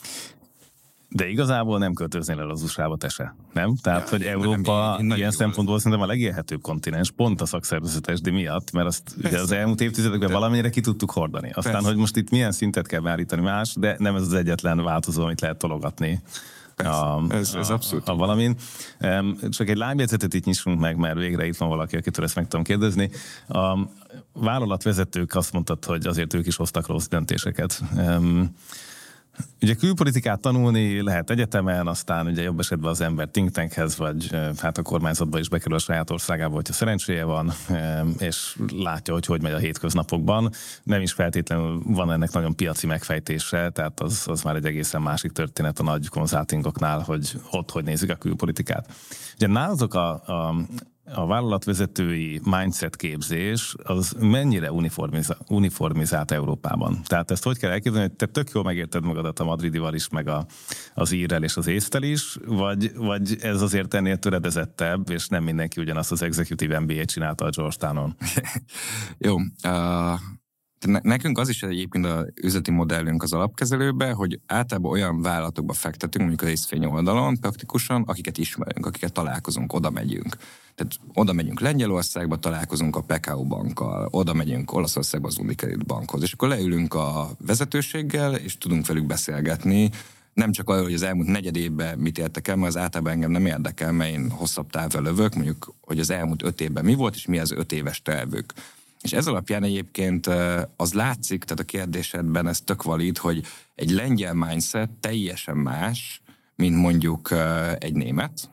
De igazából nem költöznél el az USA-ba te se, nem? Tehát, hogy Európa ilyen szempontból szerintem a legélhetőbb kontinens, pont a szakszervezetesdi miatt, mert azt ugye az elmúlt évtizedekben valamennyire ki tudtuk hordani. Aztán, hogy most itt milyen szintet kell beállítani más, de nem ez az egyetlen változó, amit lehet tologatni. Ez abszolút. A valamin. Csak egy lábjegyzetet itt nyissunk meg, mert végre itt van valaki, akitől ezt meg tudom kérdezni. A vállalatvezetők azt mondtad, hogy azért ők is hoztak rossz döntéseket. Ugye külpolitikát tanulni lehet egyetemen, aztán ugye jobb esetben az ember think tankhez, vagy hát a kormányzatba is bekerül a saját országába, hogyha szerencséje van, és látja, hogy megy a hétköznapokban. Nem is feltétlenül van ennek nagyon piaci megfejtése, tehát az már egy egészen másik történet a nagy konzultingoknál, hogy ott hogy nézik a külpolitikát. Ugye nálatok a vállalatvezetői mindset képzés az mennyire uniformizált Európában? Tehát ezt hogy kell elképzelni, hogy te tök jól megérted magadat a madridival is, meg az írrel és az észtel is, vagy ez azért ennél töredezettebb, és nem mindenki ugyanazt az Executive MBA-t csinálta a Georgetownon? Jó. Nekünk az is egyébként az üzleti modellünk az alapkezelőbe, hogy általában olyan vállalatokba fektetünk, mondjuk a részvény oldalon praktikusan, akiket ismerünk, akiket találkozunk, oda megyünk. Tehát oda megyünk Lengyelországba, találkozunk a PKO bankkal, oda megyünk Olaszországba az Unicredit bankhoz, és akkor leülünk a vezetőséggel, és tudunk velük beszélgetni, nem csak arról, hogy az elmúlt negyed évben mit értek el, mert az általában engem nem érdekel, mert én hosszabb távra lövök, mondjuk, hogy az elmúlt 5 évben mi volt, és mi az 5 éves tervük. És ez alapján egyébként az látszik, tehát a kérdésedben ez tök valid, hogy egy lengyel mindset teljesen más, mint mondjuk egy német,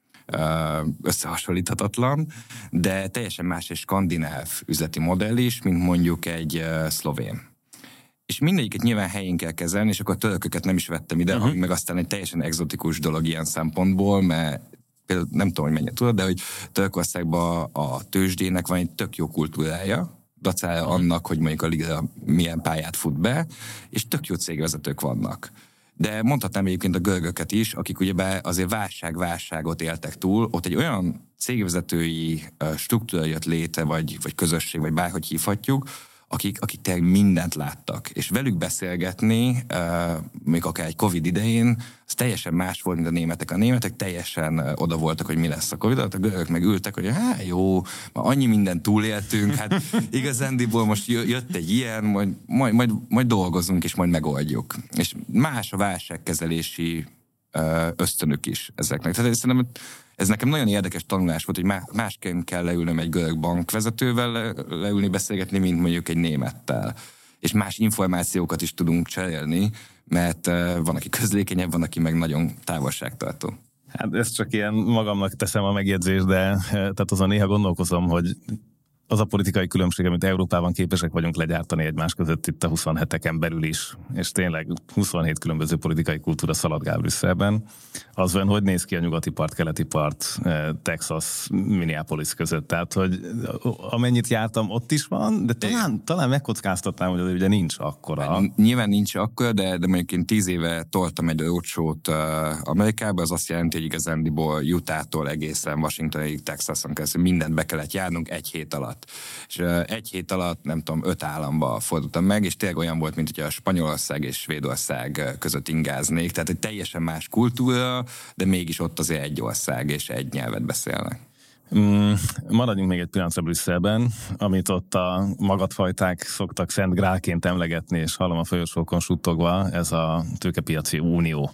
összehasonlíthatatlan, de teljesen más egy skandináv üzleti modell is, mint mondjuk egy szlovén. És mindegyiket nyilván helyén kell kezelni, és akkor a törököket nem is vettem ide, ami meg aztán egy teljesen egzotikus dolog ilyen szempontból, mert például nem tudom, hogy mennyit tudod, de hogy Törökországban a tőzsdének van egy tök jó kultúrája, dacára annak, hogy mondjuk a liga milyen pályát fut be, és tök jó cégvezetők vannak. De mondhatnám egyébként a görögöket is, akik ugyebár azért válságot éltek túl, ott egy olyan cégvezetői struktúra jött létre, vagy közösség, vagy bárhogy hívhatjuk, akik tényleg mindent láttak. És velük beszélgetni, még akár egy Covid idején, az teljesen más volt, mint a németek. A németek teljesen oda voltak, hogy mi lesz a Covid, a görögök meg ültek, hogy hát jó, már annyi mindent túléltünk, hát igazándiból most jött egy ilyen, majd dolgozunk, és majd megoldjuk. És más a válságkezelési ösztönök is ezeknek. Tehát szerintem ez nekem nagyon érdekes tanulás volt, hogy másként kell leülnöm egy görög bankvezetővel leülni, beszélgetni, mint mondjuk egy némettel. És más információkat is tudunk cserélni, mert van, aki közlékenyebb, van, aki meg nagyon távolságtartó. Hát ezt csak ilyen magamnak teszem a megjegyzést, de tehát azon néha gondolkozom, hogy az a politikai különbség, amit Európában képesek vagyunk legyártani egymás között itt a 27-eken belül is, és tényleg 27 különböző politikai kultúra szaladgál Brüsszelben, az olyan, hogy néz ki a nyugati part, keleti part, Texas, Minneapolis között. Tehát, hogy amennyit jártam, ott is van, de talán megkockáztatnám, hogy ugye nincs akkora. Nyilván nincs akkora, de mondjuk én 10 éve toltam egy roadshow-t Amerikába, az azt jelenti, hogy igazándiból Utah-tól egészen Washingtonig, Texason keresztül mindent be kellett járnunk egy hét alatt. És egy hét alatt, nem tudom, 5 államba fordultam meg, és tényleg olyan volt, mint hogy a Spanyolország és Svédország között ingáznék. Tehát egy teljesen más kultúra, de mégis ott azért egy ország és egy nyelvet beszélnek. Maradjunk még egy pillanatra Brüsszelben, amit ott a magadfajták szoktak Szent Grálként emlegetni, és hallom a folyosókon suttogva, ez a tőkepiaci unió.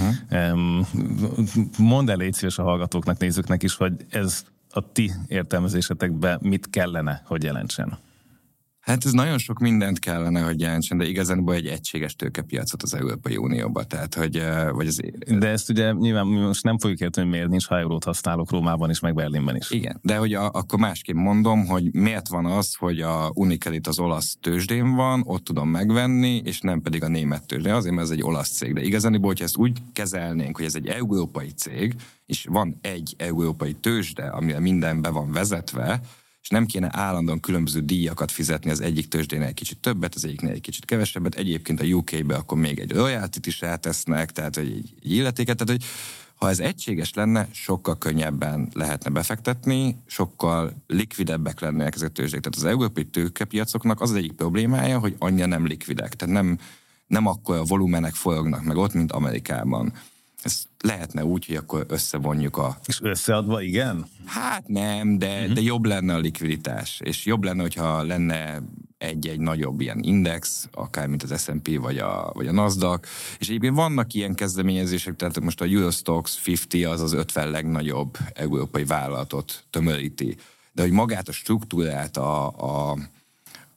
Mondd el, légy szíves a hallgatóknak, nézőknek is, hogy ez a ti értelmezésetekben mit kellene, hogy jelentsen? Hát ez nagyon sok mindent kellene, hogy jelentsen, de igazából egy egységes tőkepiacot az Európai Unióban. Tehát, hogy, vagy az... De ezt ugye nyilván most nem fogjuk érteni, hogy miért nincs, ha eurót használok Rómában is, meg Berlinben is. Igen, de hogy akkor másképp mondom, hogy miért van az, hogy a Unicredit az olasz tőzsdén van, ott tudom megvenni, és nem pedig a német tőzsdén. Azért, mert ez egy olasz cég. De igazából, hogyha ezt úgy kezelnénk, hogy ez egy európai cég, és van egy európai tőzsde, amire minden be van vezetve, és nem kéne állandóan különböző díjakat fizetni az egyik tőzsdénél egy kicsit többet, az egyiknél egy kicsit kevesebbet, egyébként a UK-be akkor még egy royalty-t is rátesznek, tehát egy illetéket, tehát hogy ha ez egységes lenne, sokkal könnyebben lehetne befektetni, sokkal likvidebbek lennének ezek a tőzsdék. Tehát az európai tőkepiacoknak az egyik problémája, hogy annyira nem likvidek, tehát nem akkor a volumenek forognak meg ott, mint Amerikában. Ez lehetne úgy, hogy akkor összevonjuk És összeadva, igen? Hát nem, de jobb lenne a likviditás, és jobb lenne, hogyha lenne egy nagyobb ilyen index, akár mint az S&P vagy a Nasdaq, és egyébként vannak ilyen kezdeményezések, tehát most a Eurostoxx 50 az az 50 legnagyobb európai vállalatot tömöríti, de hogy magát a struktúrát,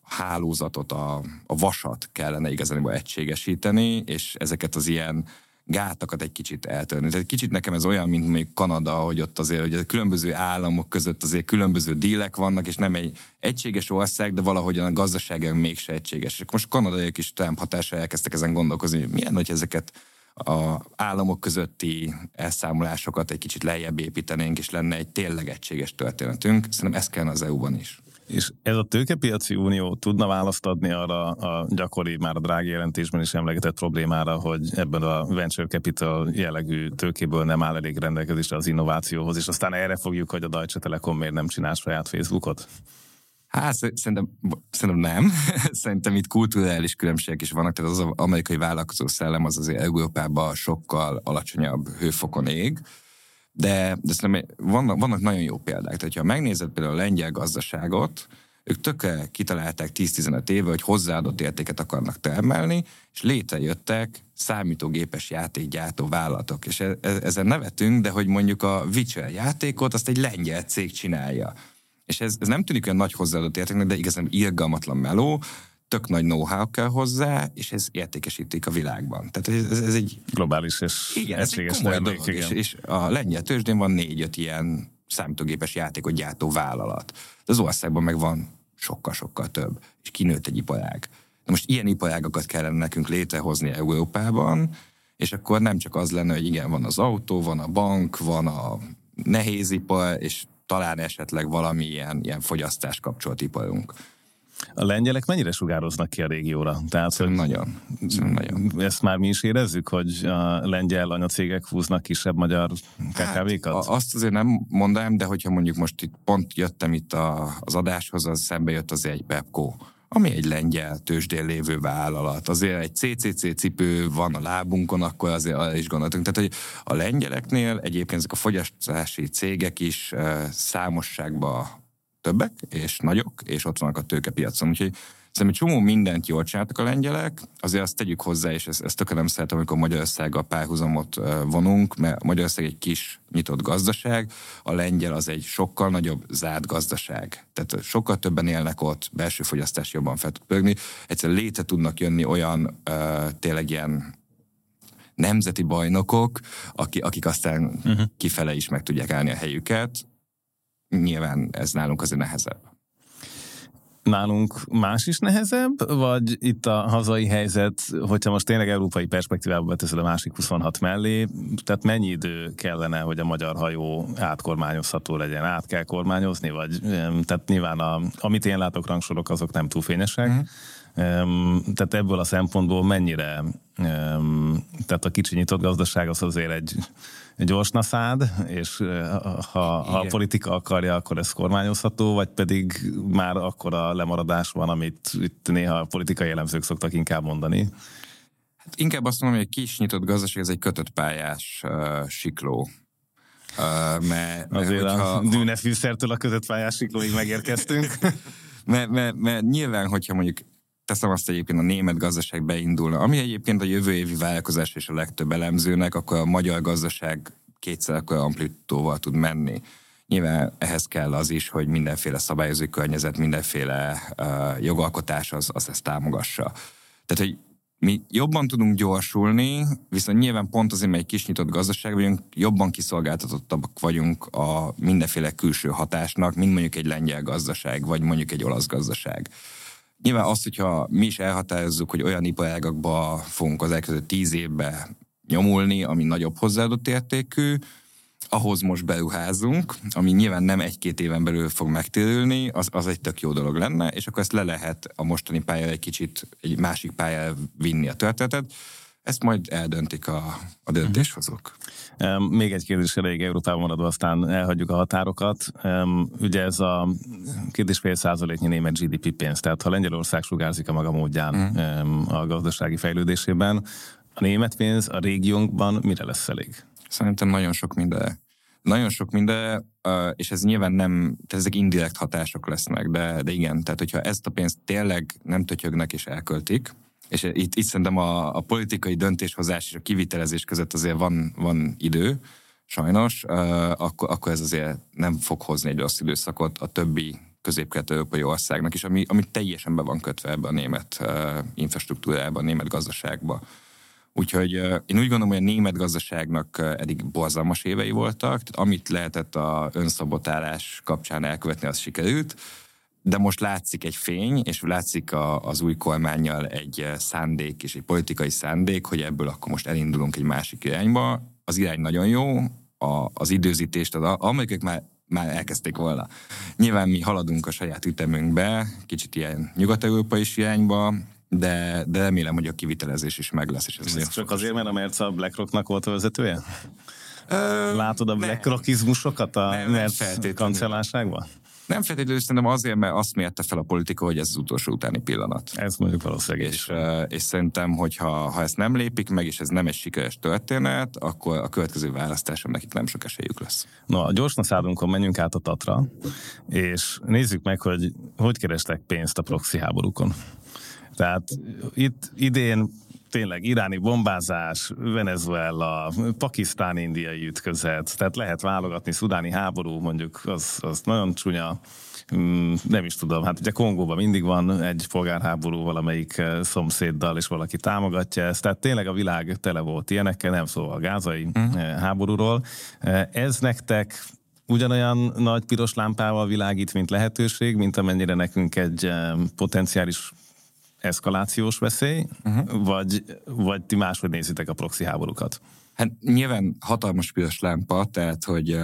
hálózatot, a vasat kellene igazából egységesíteni, és ezeket az ilyen gátakat egy kicsit eltörni. Tehát kicsit nekem ez olyan, mint még Kanada, hogy ott azért hogy a különböző államok között azért különböző dílek vannak, és nem egy egységes ország, de valahogyan a gazdaságon mégse egységes. És most kanadaiak is Trump hatással elkezdtek ezen gondolkozni, hogy milyen, hogy ezeket a államok közötti elszámolásokat egy kicsit lejjebb építenénk, és lenne egy tényleg egységes történetünk. Szerintem ez kellene az EU-ban is. És ez a tőkepiaci unió tudna választ adni arra a gyakori, már a Draghi jelentésben is emlegetett problémára, hogy ebben a venture capital jellegű tőkéből nem áll elég rendelkezésre az innovációhoz, és aztán erre fogjuk, hogy a Deutsche Telekom miért nem csinál saját Facebookot? Hát szerintem nem. Szerintem itt kulturális különbségek is vannak, tehát az amerikai vállalkozó szellem az azért Európában sokkal alacsonyabb hőfokon ég, de szerintem vannak nagyon jó példák. Tehát, ha megnézed például a lengyel gazdaságot, ők tökre kitalálták 10-15 éve, hogy hozzáadott értéket akarnak termelni, és létrejöttek számítógépes játékgyártó vállalatok. És ezen nevetünk, de hogy mondjuk a Witcher játékot azt egy lengyel cég csinálja. És ez nem tűnik olyan nagy hozzáadott értéknek, de igazán irgalmatlan meló, tök nagy know-how kell hozzá, és ez értékesítik a világban. Tehát ez egy globális és igen, egységes termék. És a lengyel tőzsdén van 4-5 ilyen számítógépes játékot gyártó vállalat. De az országban meg van sokkal-sokkal több, és kinőtt egy iparág. De most ilyen iparágokat kellene nekünk létrehozni Európában, és akkor nem csak az lenne, hogy igen, van az autó, van a bank, van a nehézipar, és talán esetleg valami ilyen fogyasztás kapcsolt iparunk. A lengyelek mennyire sugároznak ki a régióra? Tehát, hogy nagyon. Ezt már mi is érezzük, hogy a lengyel anyacégek húznak kisebb magyar KKV-kat? Hát, azt azért nem mondanám, de hogyha mondjuk most itt pont jöttem itt az adáshoz, az szembe jött azért egy Pepco, ami egy lengyel tőzsdén lévő vállalat. Azért egy CCC cipő van a lábunkon, akkor azért arra is gondoltunk. Tehát, hogy a lengyeleknél egyébként ezek a fogyasztási cégek is számosságban többek és nagyok, és ott vannak a tőkepiacon. Úgyhogy szerintem csomó mindent jól csináltak a lengyelek, azért azt tegyük hozzá, és ezt tökéletesen nem szeretem, amikor Magyarországgal párhuzamot vonunk, mert Magyarország egy kis nyitott gazdaság, a lengyel az egy sokkal nagyobb zárt gazdaság. Tehát sokkal többen élnek ott, belső fogyasztás jobban fel tud pörögni. Egyszerűen létre tudnak jönni olyan tényleg ilyen nemzeti bajnokok, akik aztán kifele is meg tudják állni a helyüket. Nyilván ez nálunk azért nehezebb. Nálunk más is nehezebb, vagy itt a hazai helyzet, hogyha most tényleg európai perspektívába beteszed a másik 26 mellé, tehát mennyi idő kellene, hogy a magyar hajó átkormányozható legyen? Át kell kormányozni, vagy tehát nyilván amit én látok, rangsorok, azok nem túl fényesek. Tehát ebből a szempontból mennyire, tehát a kicsi nyitott gazdaság az azért egy gyors naszád, és ha a politika akarja, akkor ez kormányozható, vagy pedig már akkora lemaradás van, amit itt néha a politikai elemzők szoktak inkább mondani? Hát inkább azt mondom, hogy egy kis nyitott gazdaság, ez egy kötött pályás sikló. Azért a dűnefűszertől a kötött pályás siklóig megérkeztünk. mert nyilván, hogyha mondjuk teszem azt egyébként a német gazdaság beindulna, ami egyébként a jövő évi vállalkozás és a legtöbb elemzőnek, akkor a magyar gazdaság kétszer akkor amplitúdóval tud menni. Nyilván ehhez kell az is, hogy mindenféle szabályozói környezet, mindenféle jogalkotás az ezt támogassa. Tehát, hogy mi jobban tudunk gyorsulni, viszont nyilván pont azért, mert egy kis nyitott gazdaság vagyunk, jobban kiszolgáltatottabbak vagyunk a mindenféle külső hatásnak, mint mondjuk egy lengyel gazdaság, vagy mondjuk egy olasz gazdaság. Nyilván azt, hogyha mi is elhatározzuk, hogy olyan iparágakba fogunk az elkövetkező 10 évben nyomulni, ami nagyobb hozzáadott értékű, ahhoz most beruházunk, ami nyilván nem 1-2 éven belül fog megtérülni, az egy tök jó dolog lenne, és akkor ezt le lehet a mostani pályára egy kicsit egy másik pályára vinni a történetet. Ezt majd eldöntik a döntéshozók. Még egy kérdés elég Európában maradva, aztán elhagyjuk a határokat. Ugye ez a 2,5%-nyi német GDP pénz, tehát ha Lengyelország sugárzik a maga módján a gazdasági fejlődésében, a német pénz a régiónkban mire lesz elég? Szerintem nagyon sok minden. Nagyon sok minden, és ez nyilván nem, tehát ezek indirekt hatások lesznek, de igen, tehát hogyha ezt a pénzt tényleg nem tötyögnek és elköltik, és itt szerintem a politikai döntéshozás és a kivitelezés között azért van idő, sajnos, akkor ez azért nem fog hozni egy rossz időszakot a többi közép-kelet-európai országnak is, ami teljesen be van kötve ebbe a német infrastruktúrába, a német gazdaságba. Úgyhogy én úgy gondolom, hogy a német gazdaságnak eddig borzalmas évei voltak, tehát amit lehetett a önszabotálás kapcsán elkövetni, az sikerült, de most látszik egy fény, és látszik az új kormánnyal egy szándék és egy politikai szándék, hogy ebből akkor most elindulunk egy másik irányba. Az irány nagyon jó, az időzítést az amerikaiak már elkezdték volna. Nyilván mi haladunk a saját ütemünkbe, kicsit ilyen nyugat-európai irányba, de remélem, hogy a kivitelezés is meg lesz. És ez csak azért, mert a Merz a BlackRocknak volt a vezetője? Látod a BlackRockizmusokat a Merz kancellárságban? Nem feltétlenül, szerintem azért, mert azt mérte fel a politika, hogy ez az utolsó utáni pillanat. Ez mondjuk valószínűleg és szerintem, hogy ha ezt nem lépik meg, és ez nem egy sikeres történet, akkor a következő választáson nekik nem sok esélyük lesz. No, a gyorsnaszádunkon menjünk át a Tatra, és nézzük meg, hogy kerestek pénzt a proxy háborúkon. Tehát itt idén tényleg iráni bombázás, Venezuela, pakisztán-indiai ütközet, tehát lehet válogatni, szudáni háború, mondjuk az nagyon csúnya, nem is tudom, hát ugye Kongóban mindig van egy polgárháború valamelyik szomszéddal, és valaki támogatja ezt, tehát tényleg a világ tele volt ilyenekkel, nem szó a gázai háborúról. Ez nektek ugyanolyan nagy piros lámpával világít, mint lehetőség, mint amennyire nekünk egy potenciális eszkalációs veszély, vagy ti máshogy nézitek a proxy háborúkat? Hát nyilván hatalmas piros lámpa, tehát hogy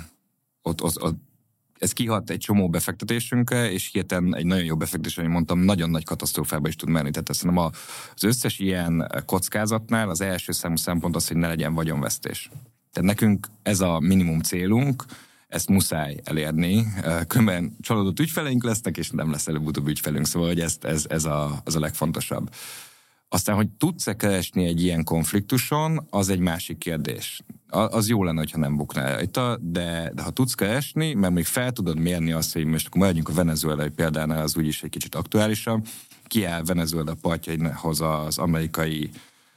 ott ez kihat egy csomó befektetésünkre, és hirtelen egy nagyon jó befektetés, ahogy mondtam, nagyon nagy katasztrófába is tud menni. Tehát szerintem az összes ilyen kockázatnál az első számú szempont az, hogy ne legyen vagyonvesztés. Tehát nekünk ez a minimum célunk, ezt muszáj elérni. Különben csalódott ügyfeleink lesznek, és nem lesz előbb-utóbb ügyfelünk, szóval hogy ez a legfontosabb. Aztán, hogy tudsz-e keresni egy ilyen konfliktuson, az egy másik kérdés. Az jó lenne, hogyha nem buknál rajta, de ha tudsz keresni, mert még fel tudod mérni azt, hogy most akkor maradjunk a venezuelai példánál, az úgyis egy kicsit aktuálisabb, kiáll Venezuela partjaihoz az amerikai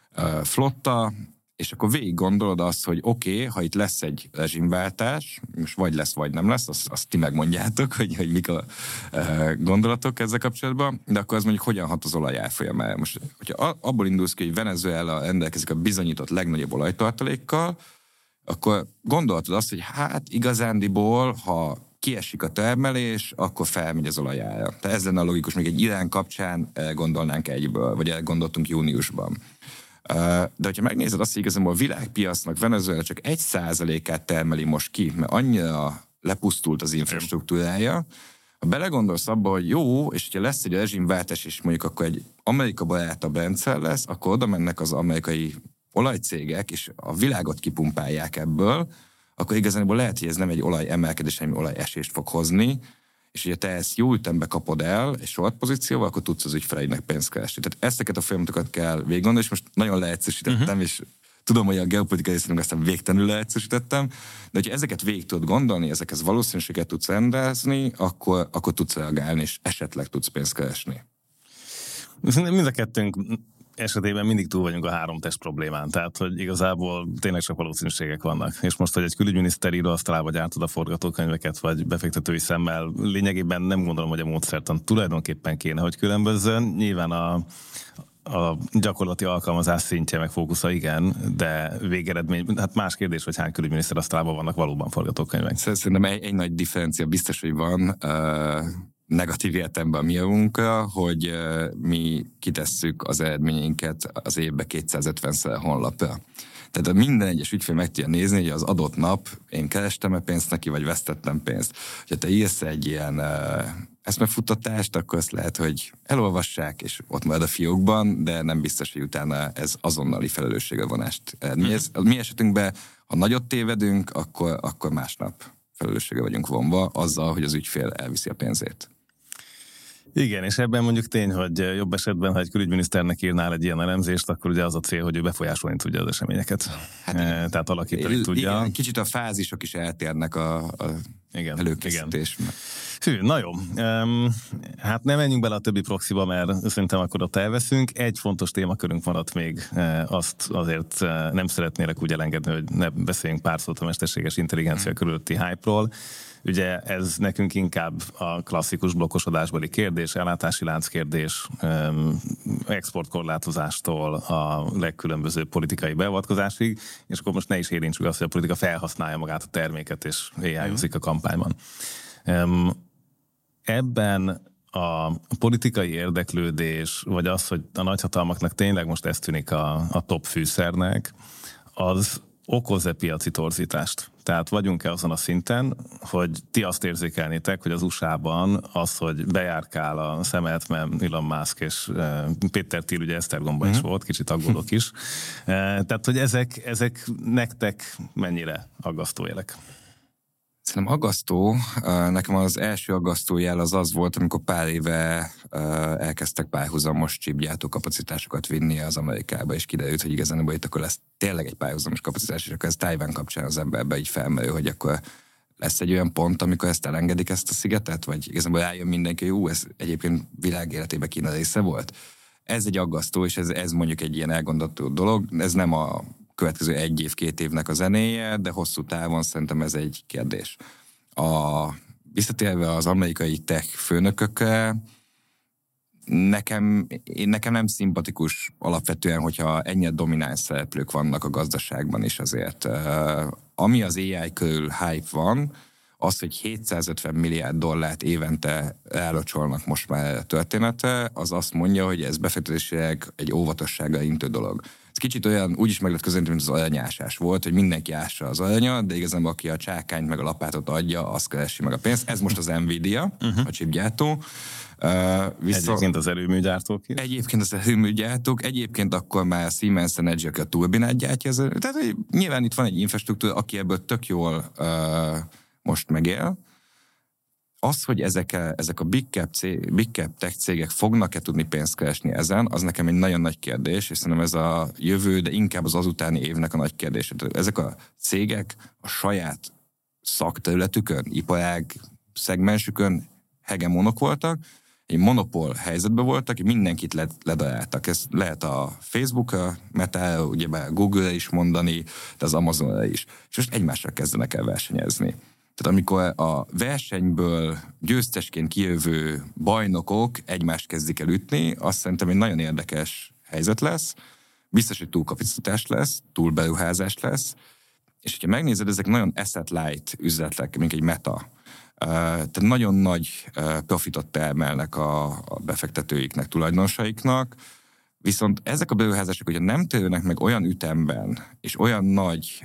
flotta, és akkor végig gondolod azt, hogy oké, ha itt lesz egy rezsimváltás, most vagy lesz, vagy nem lesz, azt ti megmondjátok, hogy mik a gondolatok ezzel kapcsolatban, de akkor az mondjuk hogyan hat az olaj árfolyamára. Most, hogyha abból indulsz ki, hogy Venezuela rendelkezik a bizonyított legnagyobb olajtartalékkal, akkor gondolhatod azt, hogy hát igazándiból, ha kiesik a termelés, akkor felmegy az olajára. Tehát ez lenne a logikus, még egy Irán kapcsán gondolnánk egyből, vagy elgondoltunk júniusban. De hogyha megnézed azt, hogy igazából a világpiacnak Venezuela csak 1%-át termeli most ki, mert annyira lepusztult az infrastruktúrája, ha belegondolsz abba, hogy jó, és hogyha lesz egy rezsimváltás, és mondjuk akkor egy Amerika barátabb rendszer lesz, akkor oda mennek az amerikai olajcégek, és a világot kipumpálják ebből, akkor igazából lehet, hogy ez nem egy olajemelkedés, hanem olajesést fog hozni, és ugye te ezt jó ütembe kapod el egy short pozícióval, akkor tudsz az ügyfeleidnek pénzt keresni. Tehát ezeket a folyamatokat kell végiggondolni, és most nagyon leegyszerűsítettem, és tudom, hogy a geopolitikai részének aztán végtelenül leegyszerűsítettem, de hogyha ezeket végig tudod gondolni, ezekhez valószínűséget tudsz rendezni, akkor tudsz reagálni, és esetleg tudsz pénzt keresni. Mind a kettőnk esetében mindig túl vagyunk a 3 test problémán, tehát hogy igazából tényleg csak valószínűségek vannak. És most, hogy egy külügyminiszter íróasztalába gyártod a forgatókönyveket, vagy befektetői szemmel, lényegében nem gondolom, hogy a módszertan tulajdonképpen kéne, hogy különbözzön. Nyilván a gyakorlati alkalmazás szintje meg fókusza igen, de végeredmény, hát más kérdés, hogy hány külügyminiszter asztalában vannak valóban forgatókönyvek. Szerintem egy nagy differencia biztos, hogy van, negatív értelemben a mi javunkra, hogy mi kitesszük az eredményeinket az évbe 250-szer honlapra. Tehát minden egyes ügyfél meg tudja nézni, hogy az adott nap én kerestem-e pénzt neki, vagy vesztettem pénzt. Ha te írsz egy ilyen eszmefuttatást, akkor azt lehet, hogy elolvassák, és ott marad a fiókban, de nem biztos, hogy utána ez azonnali felelősségrevonást eredményez. Mi esetünkben, ha nagyot tévedünk, akkor másnap felelősségre vagyunk vonva azzal, hogy az ügyfél elviszi a pénzét. Igen, és ebben mondjuk tény, hogy jobb esetben, ha egy külügyminiszternek írnál egy ilyen elemzést, akkor ugye az a cél, hogy ő befolyásolni tudja az eseményeket. Hát, tehát alakítani tudja. Igen, kicsit a fázisok is eltérnek a előkészítés. Hű, na jó. Hát nem menjünk bele a többi proxiba, mert szerintem akkor ott elveszünk. Egy fontos témakörünk maradt még, azt azért nem szeretnélek úgy elengedni, hogy ne beszéljünk pár szót a mesterséges intelligencia körülötti hype-ról. Ugye ez nekünk inkább a klasszikus blokkosodásbeli kérdés, ellátási lánc kérdés, exportkorlátozástól a legkülönbözőbb politikai beavatkozásig, és akkor most ne is érintsük azt, hogy a politika felhasználja magát a terméket, és AI-ozik a kampányban. Ebben a politikai érdeklődés, vagy az, hogy a nagyhatalmaknak tényleg most ez tűnik a top fűszernek, az okoz-e piaci torzítást? Tehát vagyunk-e azon a szinten, hogy ti azt érzékelnétek, hogy az USA-ban az, hogy bejárkál a Sam Altman, Elon Musk és Péter Thiel, ugye Esztergomban is volt, kicsit aggódok is. Tehát, hogy ezek nektek mennyire aggasztó élek? Szerintem aggasztó. Nekem az első aggasztó jel az volt, amikor pár éve elkezdtek párhuzamos chipgyártó kapacitásokat vinni az Amerikába, és kiderült, hogy igazából itt akkor lesz tényleg egy párhuzamos kapacitás, és akkor ez Tajván kapcsán az emberbe így felmerül, hogy akkor lesz egy olyan pont, amikor ezt elengedik, ezt a szigetet, vagy igazából rájön mindenki, hogy ez egyébként világ életében Kína része volt. Ez egy aggasztó, és ez mondjuk egy ilyen elgondolható dolog. Ez nem a következő 1 év, 2 évnek a zenéje, de hosszú távon szerintem ez egy kérdés. Visszatérve az amerikai tech főnökökre, nekem nem szimpatikus alapvetően, hogyha ennyire domináns szereplők vannak a gazdaságban is azért. Ami az AI körül hype van, az, hogy 750 milliárd dollárt évente elocsolnak most már a története, az azt mondja, hogy ez befektetésileg egy óvatossággal intő dolog. Ez kicsit olyan, úgy is meg lehet közelíteni, mint az aranyásás volt, hogy mindenki ássa az aranyat, de igazából aki a csákányt meg a lapátot adja, az keresi meg a pénzt. Ez most az Nvidia, a chipgyártó. Egyébként az erőműgyártók is. Egyébként az erőműgyártók, egyébként akkor már a Siemens Energy, aki a turbinát gyártja. Tehát hogy nyilván itt van egy infrastruktúra, aki ebből tök jól most megél. Az, hogy ezek a big cap tech cégek fognak-e tudni pénzt keresni ezen, az nekem egy nagyon nagy kérdés, és szerintem ez a jövő, de inkább az utáni évnek a nagy kérdése. Ezek a cégek a saját szakterületükön, iparág szegmensükön hegemonok voltak, egy monopól helyzetben voltak, mindenkit ledaráltak. Ez lehet a Facebook-ra, Meta, ugyebár Google-re is mondani, de az Amazonra is. És most egymással kezdenek el versenyezni. Tehát amikor a versenyből győztesként kijövő bajnokok egymást kezdik el ütni, azt szerintem egy nagyon érdekes helyzet lesz. Biztos, hogy túlkapacitás lesz, túlberuházás lesz, és hogyha megnézed, ezek nagyon asset-light üzletek, mint egy Meta. Tehát nagyon nagy profitot termelnek a befektetőiknek, tulajdonosaiknak, viszont ezek a beruházások, hogyha nem térnek meg olyan ütemben, és olyan nagy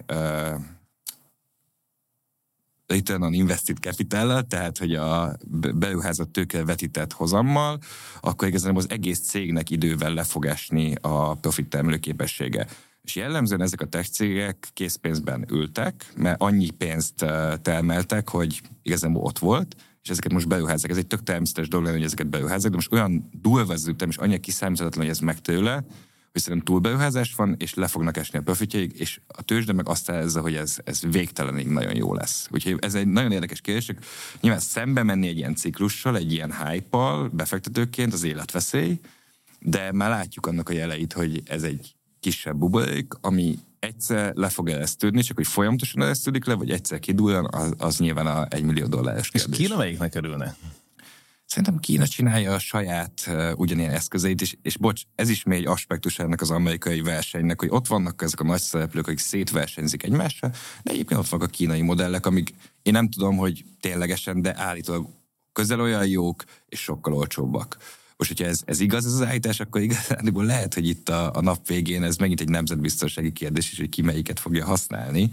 return on invested capital, tehát hogy a beruházott tőke vetített hozammal, akkor igazából az egész cégnek idővel le fog esni a profit termelő képessége. És jellemzően ezek a tech cégek készpénzben ültek, mert annyi pénzt termeltek, hogy igazából ott volt, és ezeket most beruházzák. Ez egy tök természetes dolog lenne, hogy ezeket beruházzák, de most olyan durva az ütem, és annyira kiszámíthatatlan, hogy ez megtőle, hogy szerintem túlberuházás van, és le fognak esni a profitjaik, és a tőzsde meg azt jelezze, hogy ez végtelenig nagyon jó lesz. Úgyhogy ez egy nagyon érdekes kérdés. Nyilván szembe menni egy ilyen ciklussal, egy ilyen hype-al, befektetőként az életveszély, de már látjuk annak a jeleit, hogy ez egy kisebb buborék, ami egyszer le fog eresztődni, csak hogy folyamatosan eresztődik le, vagy egyszer kiduljan, az nyilván a $1 millió kérdés. És Kína melyiknek örülne? Szerintem Kína csinálja a saját ugyanilyen eszközeit, és bocs, ez is még egy aspektus ennek az amerikai versenynek, hogy ott vannak ezek a nagy szereplők, akik szétversenyzik egymással, de egyébként ott vannak a kínai modellek, amik én nem tudom, hogy ténylegesen, de állítólag közel olyan jók, és sokkal olcsóbbak. Most, hogyha ez igaz, ez az állítás, akkor igazából lehet, hogy itt a nap végén ez megint egy nemzetbiztonsági kérdés is, hogy ki melyiket fogja használni.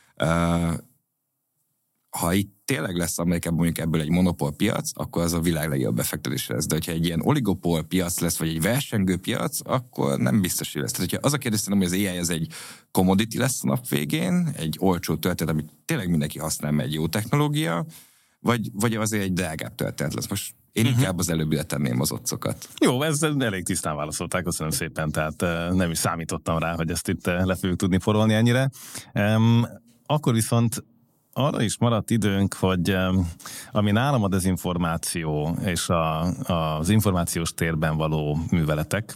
Ha itt tényleg lesz Amerikában mondjuk ebből egy monopólpiac, akkor az a világ legjobb befektetés lesz. De hogyha egy ilyen oligopólpiac lesz, vagy egy versengő piac, akkor nem biztos, hogy lesz. Tehát, hogyha az a kérdés, hogy az AI az egy commodity lesz a nap végén, egy olcsó történet, amit tényleg mindenki használ, mert egy jó technológia, vagy azért egy drágább történet lesz. Most én inkább az előbbire tenném az occokat. Jó, ez elég tisztán válaszolták, köszönöm szépen, tehát nem is számítottam rá, hogy ezt itt le fogjuk tudni forolni ennyire. Akkor viszont arra is maradt időnk, hogy ami nálam a dezinformáció és az információs térben való műveletek,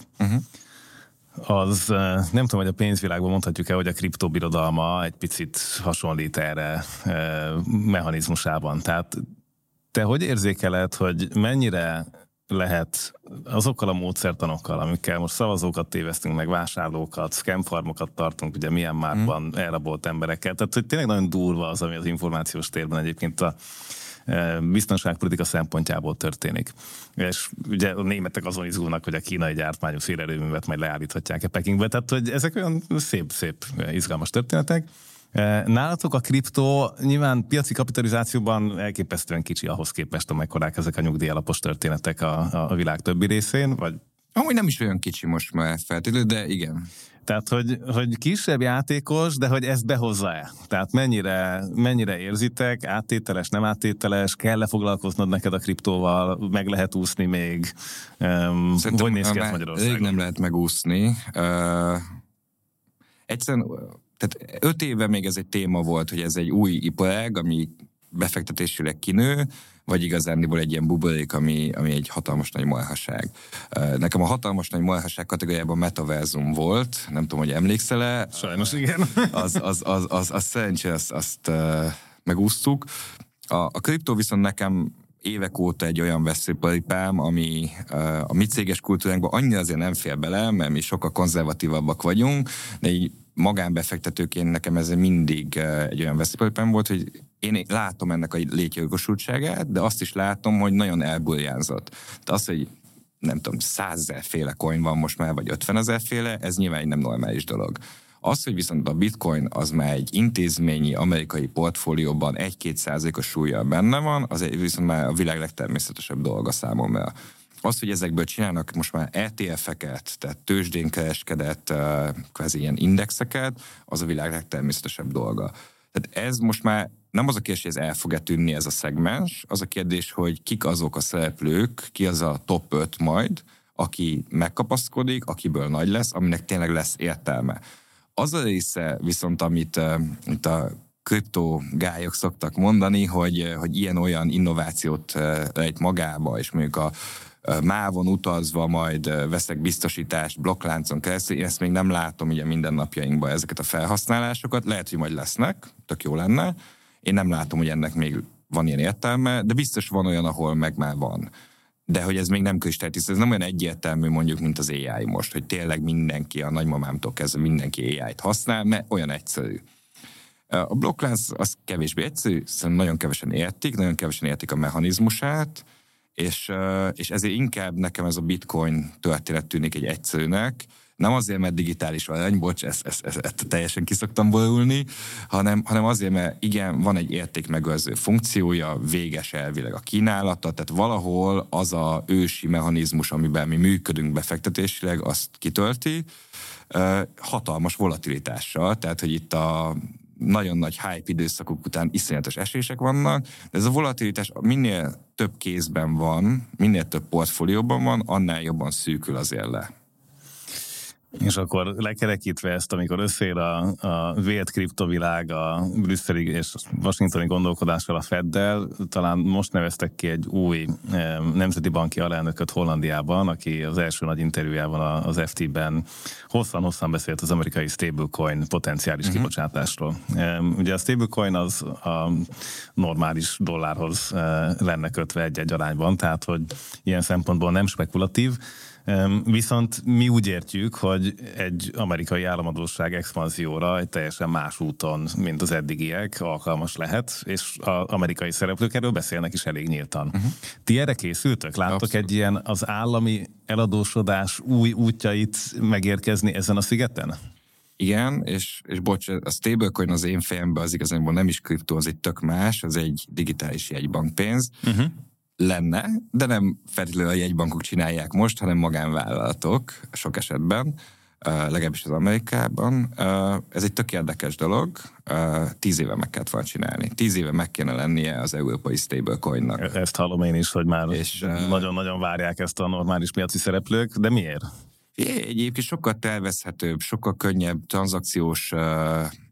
az nem tudom, hogy a pénzvilágban mondhatjuk-e, hogy a kriptobirodalma egy picit hasonlít erre mechanizmusában. Tehát te hogy érzékeled, hogy mennyire lehet azokkal a módszertanokkal, amikkel most szavazókat tévesztünk meg, vásárlókat, scamfarmokat tartunk, ugye milyen márban elrabolt emberekkel. Tehát hogy tényleg nagyon durva az, ami az információs térben egyébként a biztonságpolitika szempontjából történik. És ugye a németek azon izgulnak, hogy a kínai gyártmányú szélerőművet majd leállíthatják-e Pekingbe. Tehát, hogy ezek olyan szép izgalmas történetek. Nálatok a kriptó nyilván piaci kapitalizációban elképesztően kicsi ahhoz képest, amekkorák ezek a nyugdíjalapos történetek a világ többi részén, vagy? Amúgy nem is olyan kicsi most már feltétlenül, de igen. Tehát, hogy kisebb játékos, de hogy ezt behozza-e? Tehát mennyire érzitek, áttételes, nem áttételes, kell-e foglalkoznod neked a kriptóval, meg lehet úszni még? Hogy néz ki ez Magyarországon? Nem lehet megúszni. Egyszerűen, tehát 5 éve még ez egy téma volt, hogy ez egy új iparág, ami befektetésileg kinő, vagy igazándiból egy ilyen buborék, ami egy hatalmas nagy marhaság. Nekem a hatalmas nagy marhaság kategóriában metaverzum volt, nem tudom, hogy emlékszel-e? Sajnos igen. Az szerencsére azt megúsztuk. A kriptó viszont nekem évek óta egy olyan veszőparipám, ami a mi céges kultúránkban annyira azért nem fér bele, mert mi sokkal konzervatívabbak vagyunk, de így magánbefektetőként nekem ez mindig egy olyan veszőparipám volt, hogy én látom ennek a létjogosultságát, de azt is látom, hogy nagyon elburjánzott. Tehát az, hogy nem tudom, 100 000 féle coin van most már, vagy 50 000 féle, ez nyilván egy nem normális dolog. Az, hogy viszont a bitcoin az már egy intézményi amerikai portfólióban 1-2%-os súllyal benne van, az viszont már a világ legtermészetesebb dolga számomra. Az, hogy ezekből csinálnak most már ETF-eket, tehát tőzsdén kereskedett kvázi ilyen indexeket, az a világ legtermészetesebb dolga. Tehát ez most már nem az a kérdés, hogy ez el fog-e tűnni ez a szegmens, az a kérdés, hogy kik azok a szereplők, ki az a top 5 majd, aki megkapaszkodik, akiből nagy lesz, aminek tényleg lesz értelme. Az a része viszont, amit itt a kriptogályok szoktak mondani, hogy ilyen-olyan innovációt rejt magába, és mondjuk a mávon utazva majd veszek biztosítást blokkláncon keresztül, én ezt még nem látom ugye mindennapjainkban ezeket a felhasználásokat, lehet, hogy majd lesznek, tök jó lenne, én nem látom, hogy ennek még van ilyen értelme, de biztos van olyan, ahol meg már van. De hogy ez még nem kristálytiszta, ez nem olyan egyértelmű mondjuk, mint az AI most, hogy tényleg mindenki, a nagymamámtól kezdve mindenki AI-t használ, mert olyan egyszerű. A blokklánc az kevésbé egyszerű, szerintem nagyon kevesen értik a mechanizmusát, és ezért inkább nekem ez a bitcoin történet tűnik egy egyszerűnek, nem azért, mert digitális arany, bocs, ezt teljesen kiszoktam borulni, hanem azért, mert igen, van egy értékmegőrző funkciója, véges elvileg a kínálata, tehát valahol az a ősi mechanizmus, amiben mi működünk befektetésileg, azt kitölti, hatalmas volatilitással, tehát, hogy itt a nagyon nagy hype időszakok után iszonyatos esések vannak, de ez a volatilitás minél több kézben van, minél több portfólióban van, annál jobban szűkül azért le. És akkor lekerekítve ezt, amikor összér a vélt kriptovilág a brüsszeli és washingtoni gondolkodással a Feddel, talán most neveztek ki egy új nemzeti banki alelnököt Hollandiában, aki az első nagy interjújában az FT-ben hosszan beszélt az amerikai stablecoin potenciális kibocsátásról. Ugye a stablecoin az a normális dollárhoz lenne kötve egy arányban, tehát hogy ilyen szempontból nem spekulatív. Viszont mi úgy értjük, hogy egy amerikai államadósság expanzióra egy teljesen más úton, mint az eddigiek alkalmas lehet, és az amerikai szereplők erről beszélnek is elég nyíltan. Ti erre készültök? Láttok Abszolút. egy ilyen az állami eladósodás új útjait megérkezni ezen a szigeten? Igen, és bocs, a stablecoin az én fejemben az igazából nem is kriptó, az egy tök más, az egy digitális jegybankpénz. Lenne, de nem feltétlenül a jegybankok csinálják most, hanem magánvállalatok sok esetben, legalábbis az Amerikában. Ez egy tök érdekes dolog, 10 éve meg kellett volna csinálni. 10 éve meg kéne lennie az európai stablecoinnak. Ezt hallom én is, hogy már nagyon-nagyon várják ezt a normális piaci szereplők, de miért? Egyébként sokkal tervezhetőbb, sokkal könnyebb tranzakciós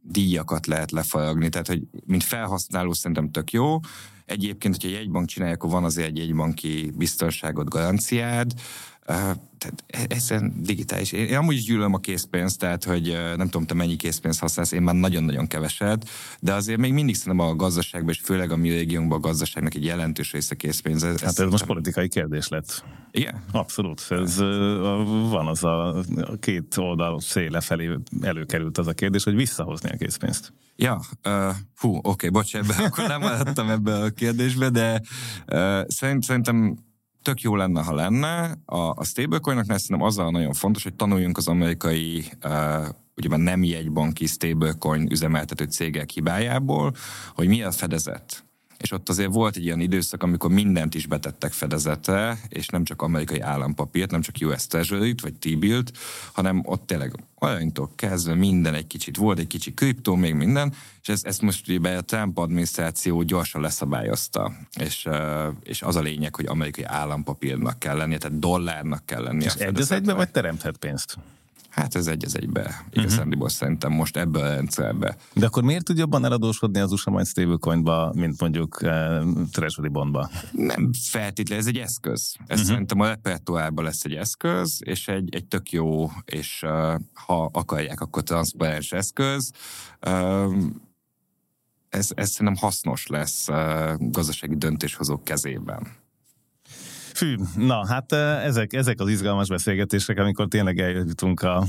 díjakat lehet lefaragni, tehát hogy mint felhasználó szerintem tök jó. Egyébként, hogyha jegybank csinálja, akkor van azért egy jegybanki biztonságot, garanciád, tehát egyszerűen digitális. Én amúgy is gyűlölöm a készpénzt, tehát hogy nem tudom, te mennyi készpénzt használsz, én már nagyon-nagyon keveset, de azért még mindig szerintem a gazdaságban, és főleg a mi régiónkban a gazdaságnak egy jelentős része készpénz. Ez most politikai kérdés lett. Igen? Abszolút. Ez van az a két oldal széle felé előkerült az a kérdés, hogy visszahozni a készpénzt. Ja, oké, bocs, akkor nem maradtam ebbe a kérdésbe, de szerintem tök jó lenne, ha lenne. A stablecoinoknál szerintem az a nagyon fontos, hogy tanuljunk az amerikai ugye nem jegybanki stablecoin üzemeltető cégek hibájából, hogy mi a fedezet. És ott azért volt egy ilyen időszak, amikor mindent is betettek fedezetre, és nem csak amerikai állampapírt, nem csak US Treasury-t, vagy T-billt, hanem ott tényleg aranytól kezdve minden egy kicsit volt, egy kicsi kriptó, még minden, és ezt most ugye a Trump adminisztráció gyorsan leszabályozta, és az a lényeg, hogy amerikai állampapírnak kell lennie, tehát dollárnak kell lennie. És egy az egybe, vagy teremthet pénzt? Hát ez egy az egybe. Igazándiból szerintem most ebbe a rendszerbe. De akkor miért tud jobban eladósodni az USA majd stablecoinba, mint mondjuk Treasury bondba? Nem feltétlenül, ez egy eszköz. Ez szerintem a repertoárban lesz egy eszköz, és egy tök jó, és ha akarják, akkor transzparens eszköz. Ez szerintem hasznos lesz gazdasági döntéshozók kezében. Fű, na hát ezek az izgalmas beszélgetések, amikor tényleg eljutunk a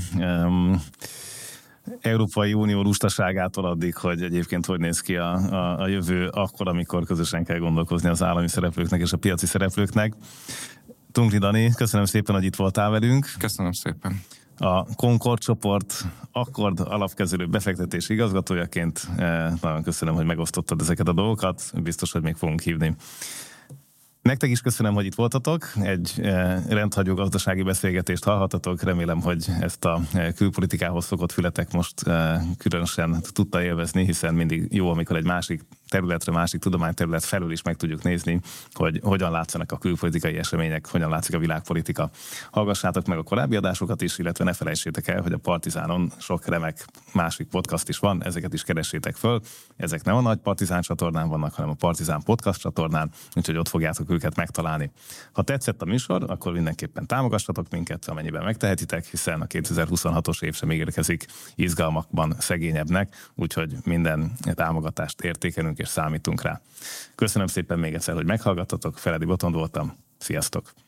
Európai Unió lustaságától addig, hogy egyébként hogy néz ki a jövő akkor, amikor közösen kell gondolkozni az állami szereplőknek és a piaci szereplőknek. Tunkli Dani, köszönöm szépen, hogy itt voltál velünk. Köszönöm szépen. A Concord csoport Akkord alapkezelő befektetési igazgatójaként nagyon köszönöm, hogy megosztottad ezeket a dolgokat. Biztos, hogy még fogunk hívni. Nektek is köszönöm, hogy itt voltatok. Egy rendhagyó gazdasági beszélgetést hallhatatok. Remélem, hogy ezt a külpolitikához szokott fületek most különösen tudta élvezni, hiszen mindig jó, amikor egy másik területre, másik tudományterület felül is meg tudjuk nézni, hogy hogyan látszanak a külpolitikai események, hogyan látszik a világpolitika. Hallgassátok meg a korábbi adásokat is, illetve ne felejtsétek el, hogy a Partizánon sok remek másik podcast is van, ezeket is keressétek föl. Ezek nem a nagy Partizán csatornán vannak, hanem a Partizán podcast csatornán, úgyhogy ott fogjátok őket megtalálni. Ha tetszett a műsor, akkor mindenképpen támogassatok minket, amennyiben megtehetitek, hiszen a 2026-os év sem érkezik izgalmakban szegényebbnek, úgyhogy minden támogatást értékelünk és számítunk rá. Köszönöm szépen még egyszer, hogy meghallgattatok. Feledi Botond voltam. Sziasztok!